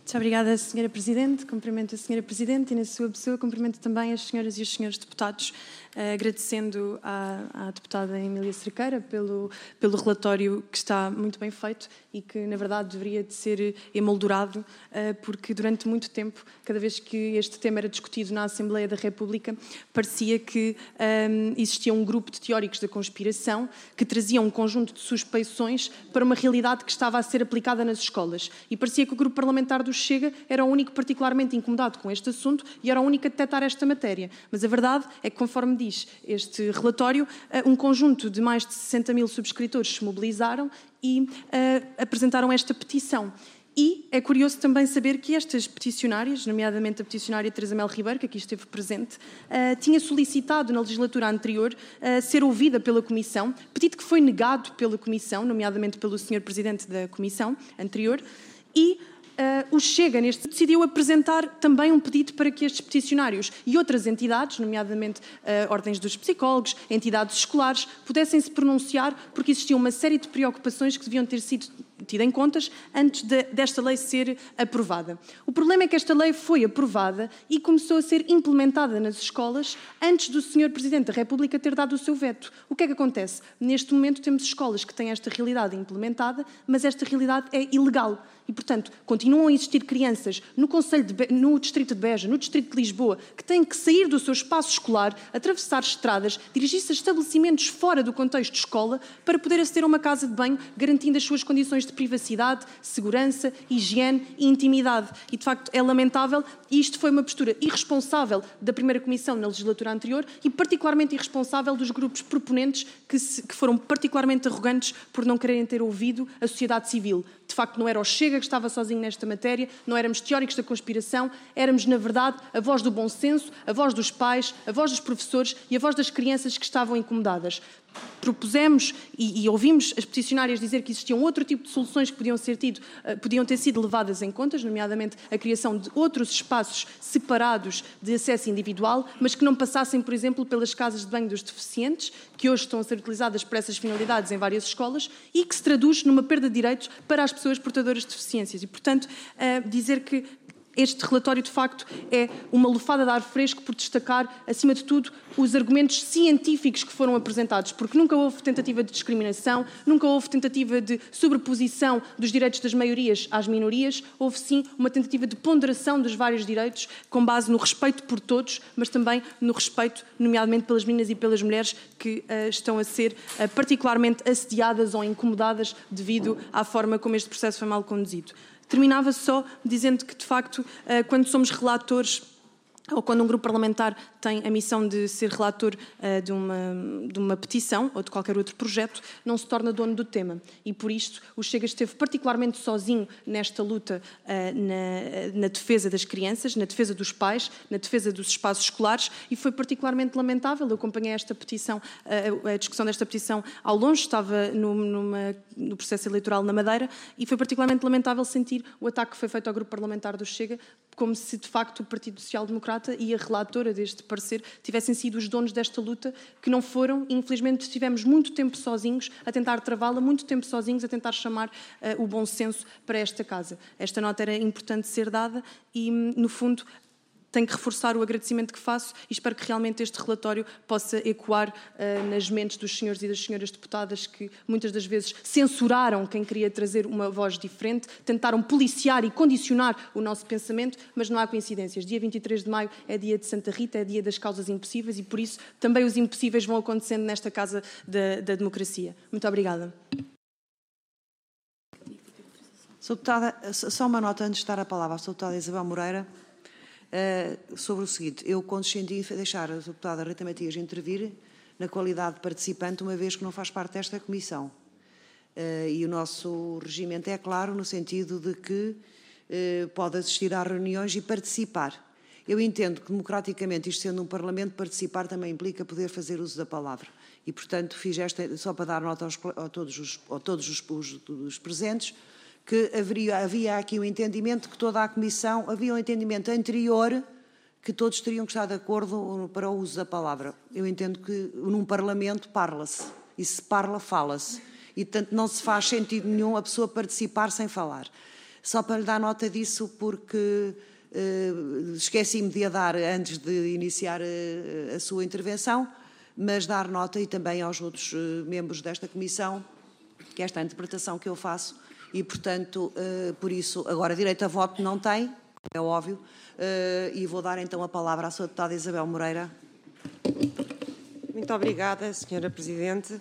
Muito obrigada, Sra. Presidente. Cumprimento a Sra. Presidente e, na sua pessoa, cumprimento também as senhoras e os senhores deputados, agradecendo à deputada Emília Cerqueira pelo relatório que está muito bem feito e que, na verdade, deveria de ser emoldurado, porque durante muito tempo, cada vez que este tema era discutido na Assembleia da República, parecia que existia um grupo de teóricos da conspiração que traziam um conjunto de suspeições para uma realidade que estava a ser aplicada nas escolas. E parecia que o grupo parlamentar do Chega era o único particularmente incomodado com este assunto e era o único a detectar esta matéria. Mas a verdade é que, conforme diz este relatório, um conjunto de mais de 60 mil subscritores se mobilizaram e apresentaram esta petição. E é curioso também saber que estas peticionárias, nomeadamente a peticionária Teresa Mel Ribeiro, que aqui esteve presente, tinha solicitado na legislatura anterior ser ouvida pela Comissão, pedido que foi negado pela Comissão, nomeadamente pelo Sr. Presidente da Comissão anterior, e o Chega, decidiu apresentar também um pedido para que estes peticionários e outras entidades, nomeadamente ordens dos psicólogos, entidades escolares, pudessem se pronunciar, porque existia uma série de preocupações que deviam ter sido tidas em contas antes desta lei ser aprovada. O problema é que esta lei foi aprovada e começou a ser implementada nas escolas antes do Sr. Presidente da República ter dado o seu veto. O que é que acontece? Neste momento temos escolas que têm esta realidade implementada, mas esta realidade é ilegal. E, portanto, continuam a existir crianças no Distrito de Beja, no Distrito de Lisboa, que têm que sair do seu espaço escolar, atravessar estradas, dirigir-se a estabelecimentos fora do contexto de escola para poder aceder a uma casa de banho, garantindo as suas condições de privacidade, segurança, higiene e intimidade. E, de facto, é lamentável, e isto foi uma postura irresponsável da primeira Comissão na legislatura anterior e particularmente irresponsável dos grupos proponentes que foram particularmente arrogantes por não quererem ter ouvido a sociedade civil. De facto, não era o Chega que estava sozinho nesta matéria, não éramos teóricos da conspiração, éramos, na verdade, a voz do bom senso, a voz dos pais, a voz dos professores e a voz das crianças que estavam incomodadas. Propusemos e ouvimos as peticionárias dizer que existiam outro tipo de soluções que podiam ter sido levadas em conta, nomeadamente a criação de outros espaços separados de acesso individual, mas que não passassem, por exemplo, pelas casas de banho dos deficientes, que hoje estão a ser utilizadas para essas finalidades em várias escolas e que se traduz numa perda de direitos para as pessoas portadoras de deficiências. E, portanto, dizer que este relatório, de facto, é uma lufada de ar fresco por destacar, acima de tudo, os argumentos científicos que foram apresentados, porque nunca houve tentativa de discriminação, nunca houve tentativa de sobreposição dos direitos das maiorias às minorias, houve sim uma tentativa de ponderação dos vários direitos com base no respeito por todos, mas também no respeito, nomeadamente pelas meninas e pelas mulheres que estão a ser particularmente assediadas ou incomodadas devido à forma como este processo foi mal conduzido. Terminava só dizendo que, de facto, quando somos relatores ou quando um grupo parlamentar tem a missão de ser relator de uma petição ou de qualquer outro projeto, não se torna dono do tema. E, por isto, o Chega esteve particularmente sozinho nesta luta na defesa das crianças, na defesa dos pais, na defesa dos espaços escolares, e foi particularmente lamentável. Eu acompanhei esta petição, a discussão desta petição ao longe, estava no processo eleitoral na Madeira, e foi particularmente lamentável sentir o ataque que foi feito ao grupo parlamentar do Chega, como se, de facto, o Partido Social Democrata e a relatora deste parecer tivessem sido os donos desta luta, que não foram, e infelizmente estivemos muito tempo sozinhos a tentar travá-la, muito tempo sozinhos a tentar chamar o bom senso para esta casa. Esta nota era importante ser dada e, no fundo, tenho que reforçar o agradecimento que faço e espero que realmente este relatório possa ecoar nas mentes dos senhores e das senhoras deputadas que muitas das vezes censuraram quem queria trazer uma voz diferente, tentaram policiar e condicionar o nosso pensamento, mas não há coincidências. Dia 23 de maio é dia de Santa Rita, é dia das causas impossíveis e por isso também os impossíveis vão acontecendo nesta casa da democracia. Muito obrigada. Sra. Deputada, só uma nota antes de dar a palavra à Sra. Deputada Isabel Moreira. Sobre o seguinte, eu condescendi em deixar a deputada Rita Matias intervir na qualidade de participante, uma vez que não faz parte desta comissão. E o nosso regimento é claro no sentido de que pode assistir às reuniões e participar. Eu entendo que, democraticamente, isto sendo um Parlamento, participar também implica poder fazer uso da palavra. E, portanto, fiz esta, só para dar nota a todos os presentes, que havia aqui um entendimento que toda a Comissão, havia um entendimento anterior que todos teriam que estar de acordo para o uso da palavra. Eu entendo que num Parlamento parla-se, e se parla, fala-se. E, portanto, não se faz sentido nenhum a pessoa participar sem falar. Só para lhe dar nota disso, porque esqueci-me de a dar antes de iniciar a sua intervenção, mas dar nota e também aos outros membros desta comissão, que esta é a interpretação que eu faço e, portanto, por isso, agora direito a voto não tem, é óbvio, e vou dar então a palavra à sua deputada Isabel Moreira. Muito obrigada, Sra. Presidente.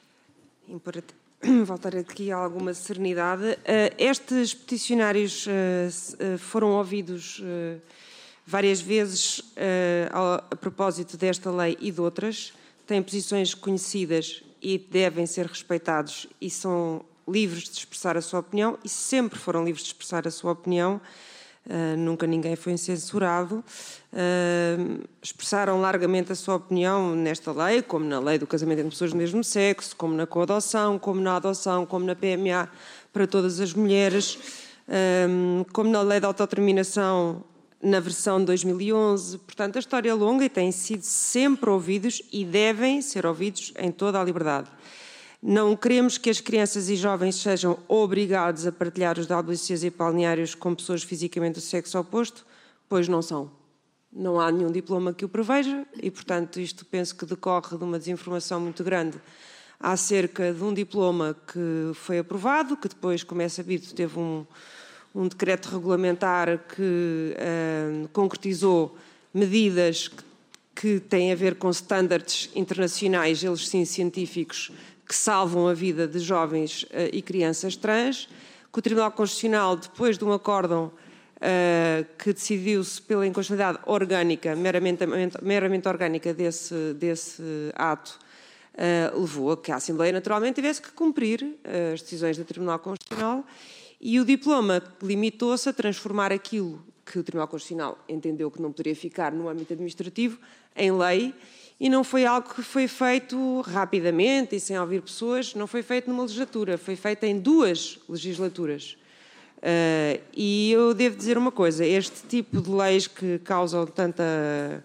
Voltar aqui a alguma serenidade. Estes peticionários foram ouvidos várias vezes a propósito desta lei e de outras. Têm posições conhecidas e devem ser respeitados e são livres de expressar a sua opinião e sempre foram livres de expressar a sua opinião. Nunca ninguém foi censurado. Expressaram largamente a sua opinião nesta lei, como na lei do casamento entre pessoas do mesmo sexo, como na coadoção, como na adoção, como na PMA para todas as mulheres, como na lei da autodeterminação na versão de 2011. Portanto, a história é longa e têm sido sempre ouvidos e devem ser ouvidos em toda a liberdade. Não queremos que as crianças e jovens sejam obrigados a partilhar os WCs e balneários com pessoas fisicamente do sexo oposto, pois não são. Não há nenhum diploma que o preveja e, portanto, isto penso que decorre de uma desinformação muito grande acerca de um diploma que foi aprovado, que depois, como é sabido, teve um decreto regulamentar que concretizou medidas que têm a ver com estándares internacionais, eles sim científicos, que salvam a vida de jovens e crianças trans, que o Tribunal Constitucional, depois de um acórdão que decidiu-se pela inconstitucionalidade orgânica, meramente orgânica desse ato, levou a que a Assembleia naturalmente tivesse que cumprir as decisões do Tribunal Constitucional e o diploma limitou-se a transformar aquilo que o Tribunal Constitucional entendeu que não poderia ficar no âmbito administrativo em lei. E não foi algo que foi feito rapidamente e sem ouvir pessoas, não foi feito numa legislatura, foi feito em 2 legislaturas. E eu devo dizer uma coisa, este tipo de leis que causam tanta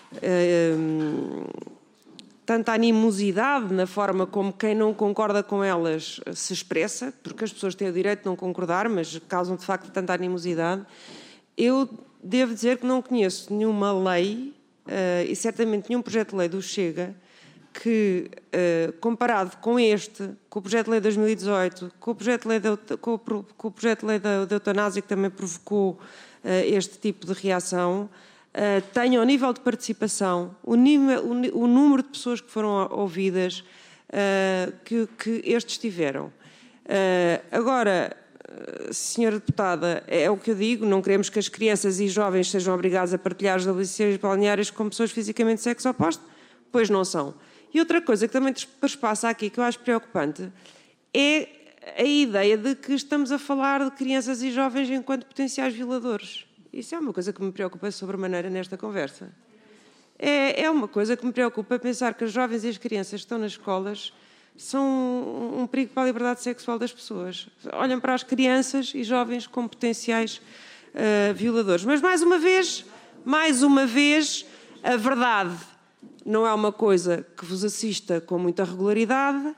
animosidade na forma como quem não concorda com elas se expressa, porque as pessoas têm o direito de não concordar, mas causam de facto tanta animosidade, eu devo dizer que não conheço nenhuma lei e certamente nenhum projeto de lei do Chega que, comparado com este, com o projeto de lei de 2018, com o projeto de lei da eutanásia que também provocou este tipo de reação, tenha o nível de participação, o número de pessoas que foram ouvidas que estes tiveram. Agora, Senhora Deputada, é o que eu digo, não queremos que as crianças e jovens sejam obrigadas a partilhar os WCs balneários com pessoas fisicamente de sexo oposto, pois não são. E outra coisa que também perspassa aqui, que eu acho preocupante, é a ideia de que estamos a falar de crianças e jovens enquanto potenciais violadores. Isso é uma coisa que me preocupa sobremaneira nesta conversa. É uma coisa que me preocupa pensar que os jovens e as crianças que estão nas escolas são um perigo para a liberdade sexual das pessoas. Olham para as crianças e jovens como potenciais violadores. Mas, mais uma vez, a verdade não é uma coisa que vos assista com muita regularidade.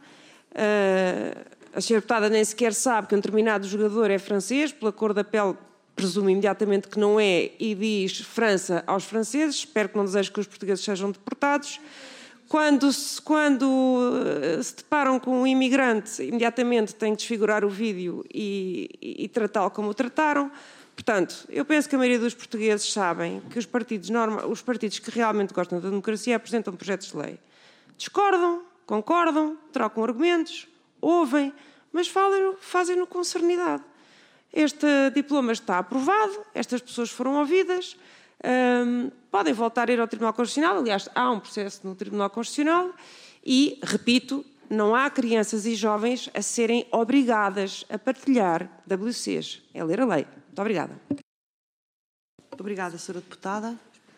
A senhora deputada nem sequer sabe que um determinado jogador é francês, pela cor da pele presumo imediatamente que não é, e diz França aos franceses. Espero que não deseje que os portugueses sejam deportados. Quando se deparam com um imigrante, imediatamente têm que desfigurar o vídeo e tratá-lo como o trataram. Portanto, eu penso que a maioria dos portugueses sabem que os partidos que realmente gostam da democracia apresentam projetos de lei. Discordam, concordam, trocam argumentos, ouvem, mas fazem-no com serenidade. Este diploma está aprovado, estas pessoas foram ouvidas. Podem voltar a ir ao Tribunal Constitucional, aliás, há um processo no Tribunal Constitucional e, repito, não há crianças e jovens a serem obrigadas a partilhar WCs. É ler a lei. Muito obrigada. Muito obrigada, Sra. Deputada.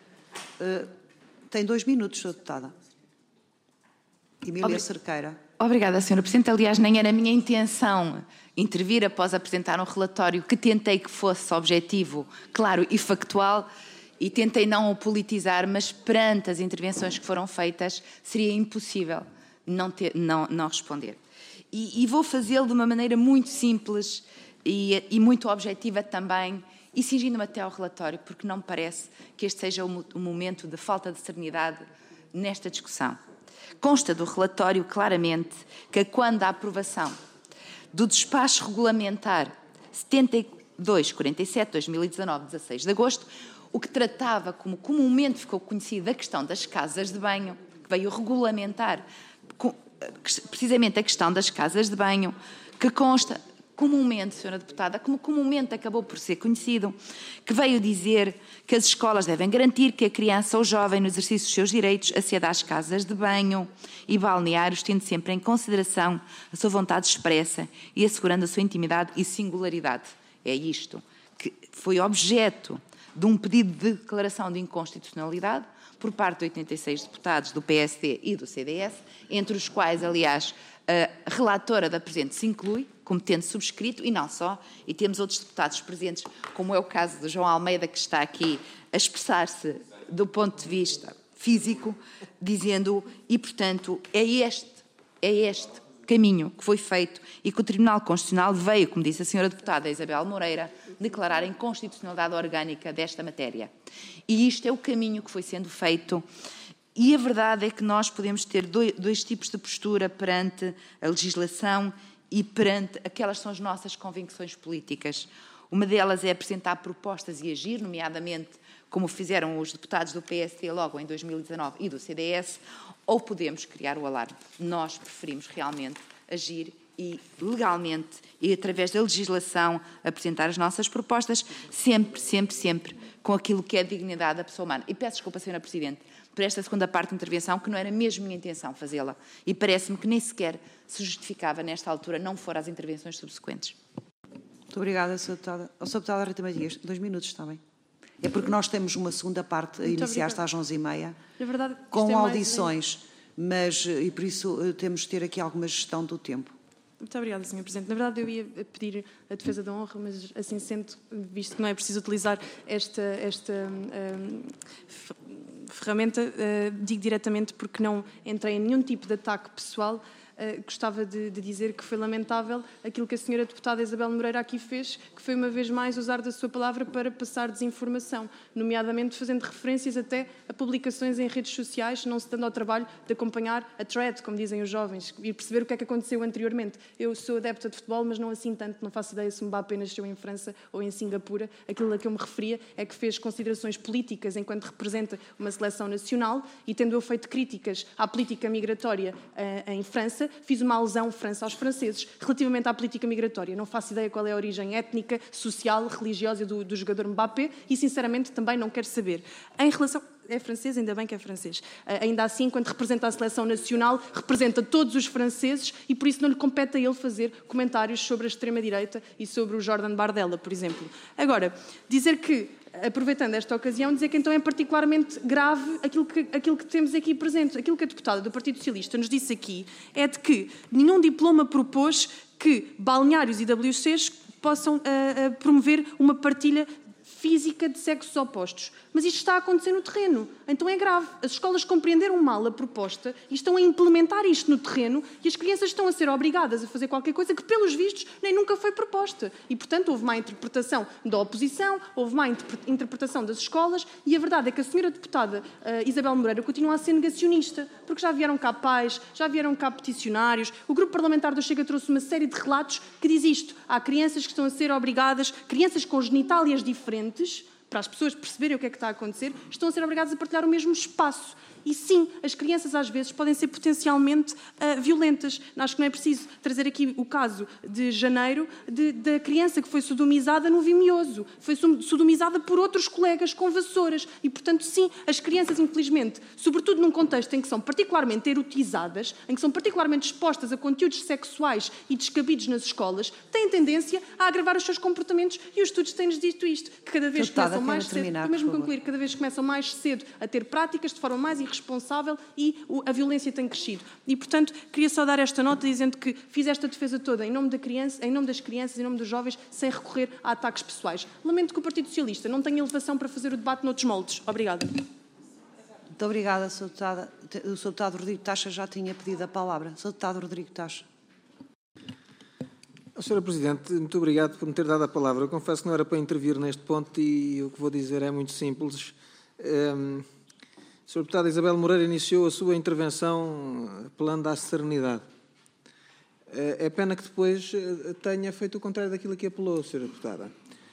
Tem 2 minutos, Sra. Deputada. Emília Cerqueira. Obrigada, Sra. Presidente. Aliás, nem era a minha intenção intervir após apresentar um relatório que tentei que fosse objetivo, claro e factual, e tentei não o politizar, mas perante as intervenções que foram feitas, seria impossível não responder. E vou fazê-lo de uma maneira muito simples, e muito objetiva também, e cingindo-me até ao relatório, porque não me parece que este seja um momento de falta de serenidade nesta discussão. Consta do relatório claramente que quando a aprovação do despacho regulamentar 7247/2019, 16 de agosto, o que tratava, como comumente ficou conhecido, a questão das casas de banho, que veio regulamentar precisamente a questão das casas de banho, que consta comumente, Sra. Deputada, como comumente acabou por ser conhecido, que veio dizer que as escolas devem garantir que a criança ou jovem, no exercício dos seus direitos, aceda às casas de banho e balneários, tendo sempre em consideração a sua vontade expressa e assegurando a sua intimidade e singularidade. É isto que foi objeto de um pedido de declaração de inconstitucionalidade por parte de 86 deputados do PSD e do CDS, entre os quais, aliás, a relatora da presente se inclui, como tendo subscrito, e não só, e temos outros deputados presentes, como é o caso do João Almeida, que está aqui a expressar-se do ponto de vista físico, dizendo, e portanto, é este caminho que foi feito e que o Tribunal Constitucional veio, como disse a Sra. Deputada Isabel Moreira, declarar a inconstitucionalidade orgânica desta matéria. E isto é o caminho que foi sendo feito. E a verdade é que nós podemos ter dois tipos de postura perante a legislação e perante aquelas que são as nossas convicções políticas. Uma delas é apresentar propostas e agir, nomeadamente como fizeram os deputados do PSD logo em 2019 e do CDS, ou podemos criar o alarme. Nós preferimos realmente agir e legalmente e através da legislação apresentar as nossas propostas, sempre com aquilo que é a dignidade da pessoa humana. E peço desculpa, Sra. Presidente, por esta segunda parte da intervenção, que não era mesmo minha intenção fazê-la. E parece-me que nem sequer se justificava, nesta altura, não for às intervenções subsequentes. Muito obrigada, Sra. Deputada. Sra. Deputada Rita Matias, 2 minutos, está bem? É porque nós temos uma segunda parte a iniciar-se às 11h30, com audições, mas, e por isso temos de ter aqui alguma gestão do tempo. Muito obrigada, Sr. Presidente. Na verdade, eu ia pedir a defesa da honra, mas assim sendo, visto que não é preciso utilizar esta ferramenta, digo diretamente porque não entrei em nenhum tipo de ataque pessoal. Gostava de dizer que foi lamentável aquilo que a Sra. Deputada Isabel Moreira aqui fez, que foi uma vez mais usar da sua palavra para passar desinformação, nomeadamente fazendo referências até a publicações em redes sociais, não se dando ao trabalho de acompanhar a thread, como dizem os jovens, e perceber o que é que aconteceu anteriormente. Eu sou adepta de futebol, mas não assim tanto, não faço ideia se o Mbappé nasceu em França ou em Singapura. Aquilo a que eu me referia é que fez considerações políticas enquanto representa uma seleção nacional e, tendo eu feito críticas à política migratória em França, fiz uma alusão França aos franceses. Relativamente à política migratória, não faço ideia qual é a origem étnica, social, religiosa do jogador Mbappé e, sinceramente, também não quero saber. Em relação... É francês, ainda bem que é francês. Ainda assim, quando representa a seleção nacional, representa todos os franceses e por isso não lhe compete a ele fazer comentários sobre a extrema-direita e sobre o Jordan Bardella, por exemplo. Agora, dizer que, aproveitando esta ocasião, dizer que então é particularmente grave aquilo que temos aqui presente. Aquilo que a deputada do Partido Socialista nos disse aqui é de que nenhum diploma propôs que balneários e WCs possam promover uma partilha física de sexos opostos. Mas isto está a acontecer no terreno. Então é grave. As escolas compreenderam mal a proposta e estão a implementar isto no terreno e as crianças estão a ser obrigadas a fazer qualquer coisa que, pelos vistos, nem nunca foi proposta. E, portanto, houve má interpretação da oposição, houve má interpretação das escolas e a verdade é que a senhora deputada Isabel Moreira continua a ser negacionista, porque já vieram cá pais, já vieram cá peticionários. O Grupo Parlamentar do Chega trouxe uma série de relatos que diz isto. Há crianças que estão a ser obrigadas, crianças com genitálias diferentes, para as pessoas perceberem o que é que está a acontecer, estão a ser obrigadas a partilhar o mesmo espaço. E sim, as crianças às vezes podem ser potencialmente violentas. Acho que não é preciso trazer aqui o caso de janeiro da criança que foi sodomizada no Vimioso. Foi sodomizada por outros colegas com vassouras. E, portanto, sim, as crianças, infelizmente, sobretudo num contexto em que são particularmente erotizadas, em que são particularmente expostas a conteúdos sexuais e descabidos nas escolas, têm tendência a agravar os seus comportamentos e os estudos têm-nos dito isto, que cada vez começam mais cedo, para mesmo concluir, cada vez começam mais cedo a ter práticas de forma mais irresponsável e a violência tem crescido. E, portanto, queria só dar esta nota dizendo que fiz esta defesa toda em nome das crianças, em nome dos jovens, sem recorrer a ataques pessoais. Lamento que o Partido Socialista não tenha elevação para fazer o debate noutros moldes. Obrigada. Muito obrigada, Sr. Deputada. O Sr. Deputado Rodrigo Taxa já tinha pedido a palavra. Sr. Deputado Rodrigo Taxa. Sra. Presidente, muito obrigado por me ter dado a palavra. Eu confesso que não era para intervir neste ponto e o que vou dizer é muito simples. Sra. Deputada Isabel Moreira iniciou a sua intervenção apelando à serenidade. É pena que depois tenha feito o contrário daquilo que apelou, Sra. Deputada.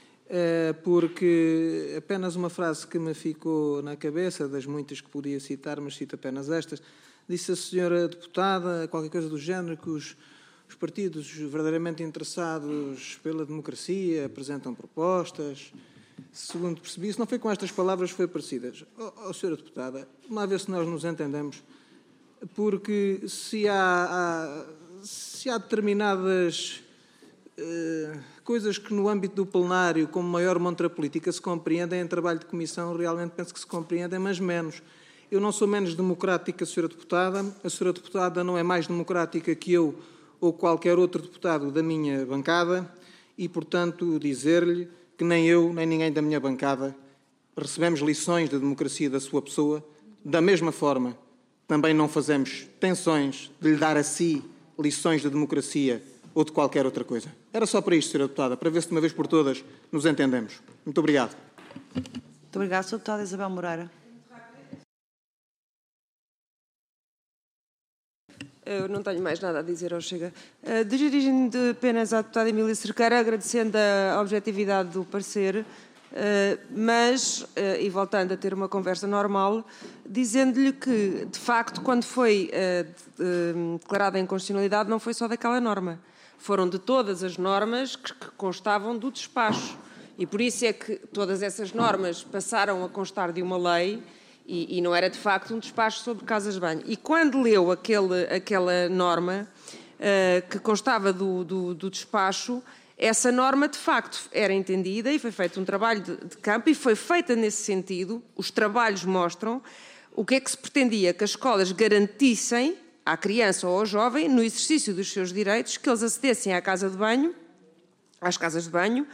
Porque apenas uma frase que me ficou na cabeça, das muitas que podia citar, mas cito apenas estas, disse a Sra. Deputada qualquer coisa do género que os partidos verdadeiramente interessados pela democracia apresentam propostas. Segundo percebi, se não foi com estas palavras, foi parecidas. Sra. Deputada, uma vez se nós nos entendemos, porque se há determinadas coisas que no âmbito do plenário, como maior montra política, se compreendem, em trabalho de comissão realmente penso que se compreendem, mas menos. Eu não sou menos democrática, Sra. Deputada, a Sra. Deputada não é mais democrática que eu ou qualquer outro deputado da minha bancada e, portanto, dizer-lhe que nem eu, nem ninguém da minha bancada recebemos lições de democracia da sua pessoa. Da mesma forma, também não fazemos tensões de lhe dar a si lições de democracia ou de qualquer outra coisa. Era só para isto, Sra. Deputada, para ver se de uma vez por todas nos entendemos. Muito obrigado. Muito obrigada, Sra. Deputada Isabel Moreira. Eu não tenho mais nada a dizer ao Chega. Dirigindo apenas à deputada Emília Cerqueira, agradecendo a objetividade do parecer, mas, e voltando a ter uma conversa normal, dizendo-lhe que, de facto, quando foi declarada a inconstitucionalidade, não foi só daquela norma. Foram de todas as normas que constavam do despacho. E por isso é que todas essas normas passaram a constar de uma lei e não era, de facto, um despacho sobre casas de banho. E quando leu aquela norma que constava do despacho, essa norma, de facto, era entendida e foi feito um trabalho de campo e foi feita nesse sentido. Os trabalhos mostram o que é que se pretendia, que as escolas garantissem à criança ou ao jovem, no exercício dos seus direitos, que eles acedessem às casas de banho.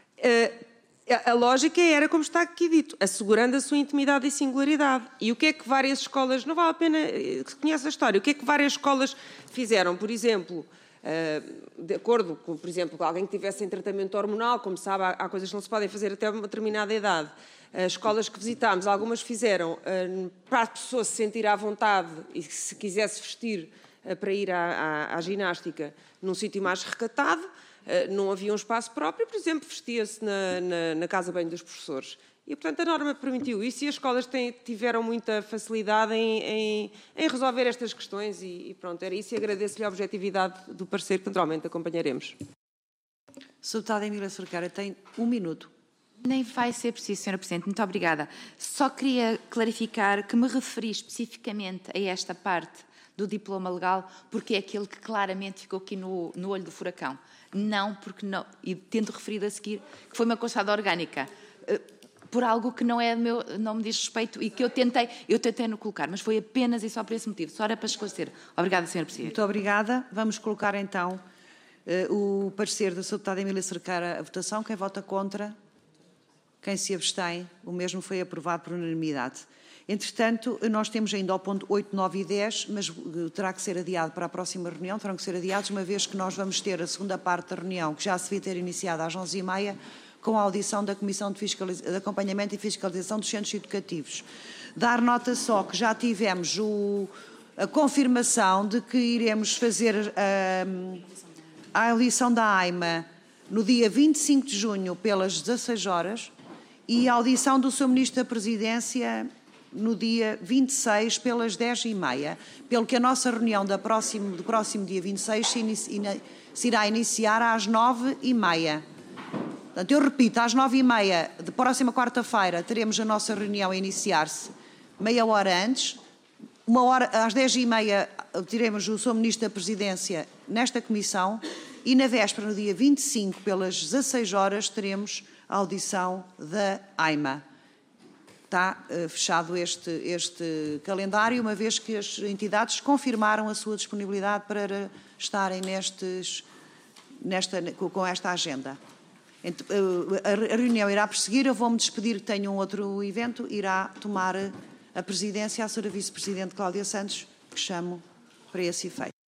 A lógica era, como está aqui dito, assegurando a sua intimidade e singularidade. E o que é que várias escolas, não vale a pena que conheça a história, o que é que várias escolas fizeram? Por exemplo, de acordo com, por exemplo, alguém que tivesse em tratamento hormonal, como sabe, há coisas que não se podem fazer até uma determinada idade. As escolas que visitámos, algumas fizeram para a pessoa se sentir à vontade e se quisesse vestir para ir à ginástica num sítio mais recatado. Não havia um espaço próprio, por exemplo, vestia-se na casa de banho dos professores. E, portanto, a norma permitiu isso e as escolas tiveram muita facilidade em resolver estas questões e pronto, era isso e agradeço-lhe a objetividade do parecer que naturalmente acompanharemos. Sra. Deputada Emília Cerqueira tem 1 minuto. Nem vai ser preciso, Sra. Presidente. Muito obrigada. Só queria clarificar que me referi especificamente a esta parte do diploma legal, porque é aquele que claramente ficou aqui no olho do furacão. Não, porque não, e tendo referido a seguir, que foi uma constata orgânica, por algo que não me diz respeito e que eu tentei no colocar, mas foi apenas e só por esse motivo. Só era para esclarecer. Obrigada, Sra. Presidente. Muito obrigada. Vamos colocar então o parecer da Sra. Deputada Emília Cerqueira à votação. Quem vota contra? Quem se abstém? O mesmo foi aprovado por unanimidade. Entretanto, nós temos ainda ao ponto 8, 9 e 10, mas terá que ser adiado para a próxima reunião, terão que ser adiados, uma vez que nós vamos ter a segunda parte da reunião, que já se devia ter iniciado às 11h30, com a audição da Comissão de Acompanhamento e Fiscalização dos Centros Educativos. Dar nota só que já tivemos a confirmação de que iremos fazer a audição da AIMA no dia 25 de junho, pelas 16 horas, e a audição do Sr. Ministro da Presidência no dia 26, pelas 10h30, pelo que a nossa reunião do próximo dia 26 se irá iniciar às 9h30. Portanto, eu repito, às 9h30 de próxima quarta-feira teremos a nossa reunião a iniciar-se meia hora antes. Às 10h30 teremos o Sr. Ministro da Presidência nesta comissão e na véspera, no dia 25, pelas 16 horas, teremos a audição da AIMA. Está fechado este calendário, uma vez que as entidades confirmaram a sua disponibilidade para estarem com esta agenda. A reunião irá prosseguir, eu vou-me despedir, que tenho um outro evento, irá tomar a presidência a Sra. Vice-Presidente Cláudia Santos, que chamo para esse efeito.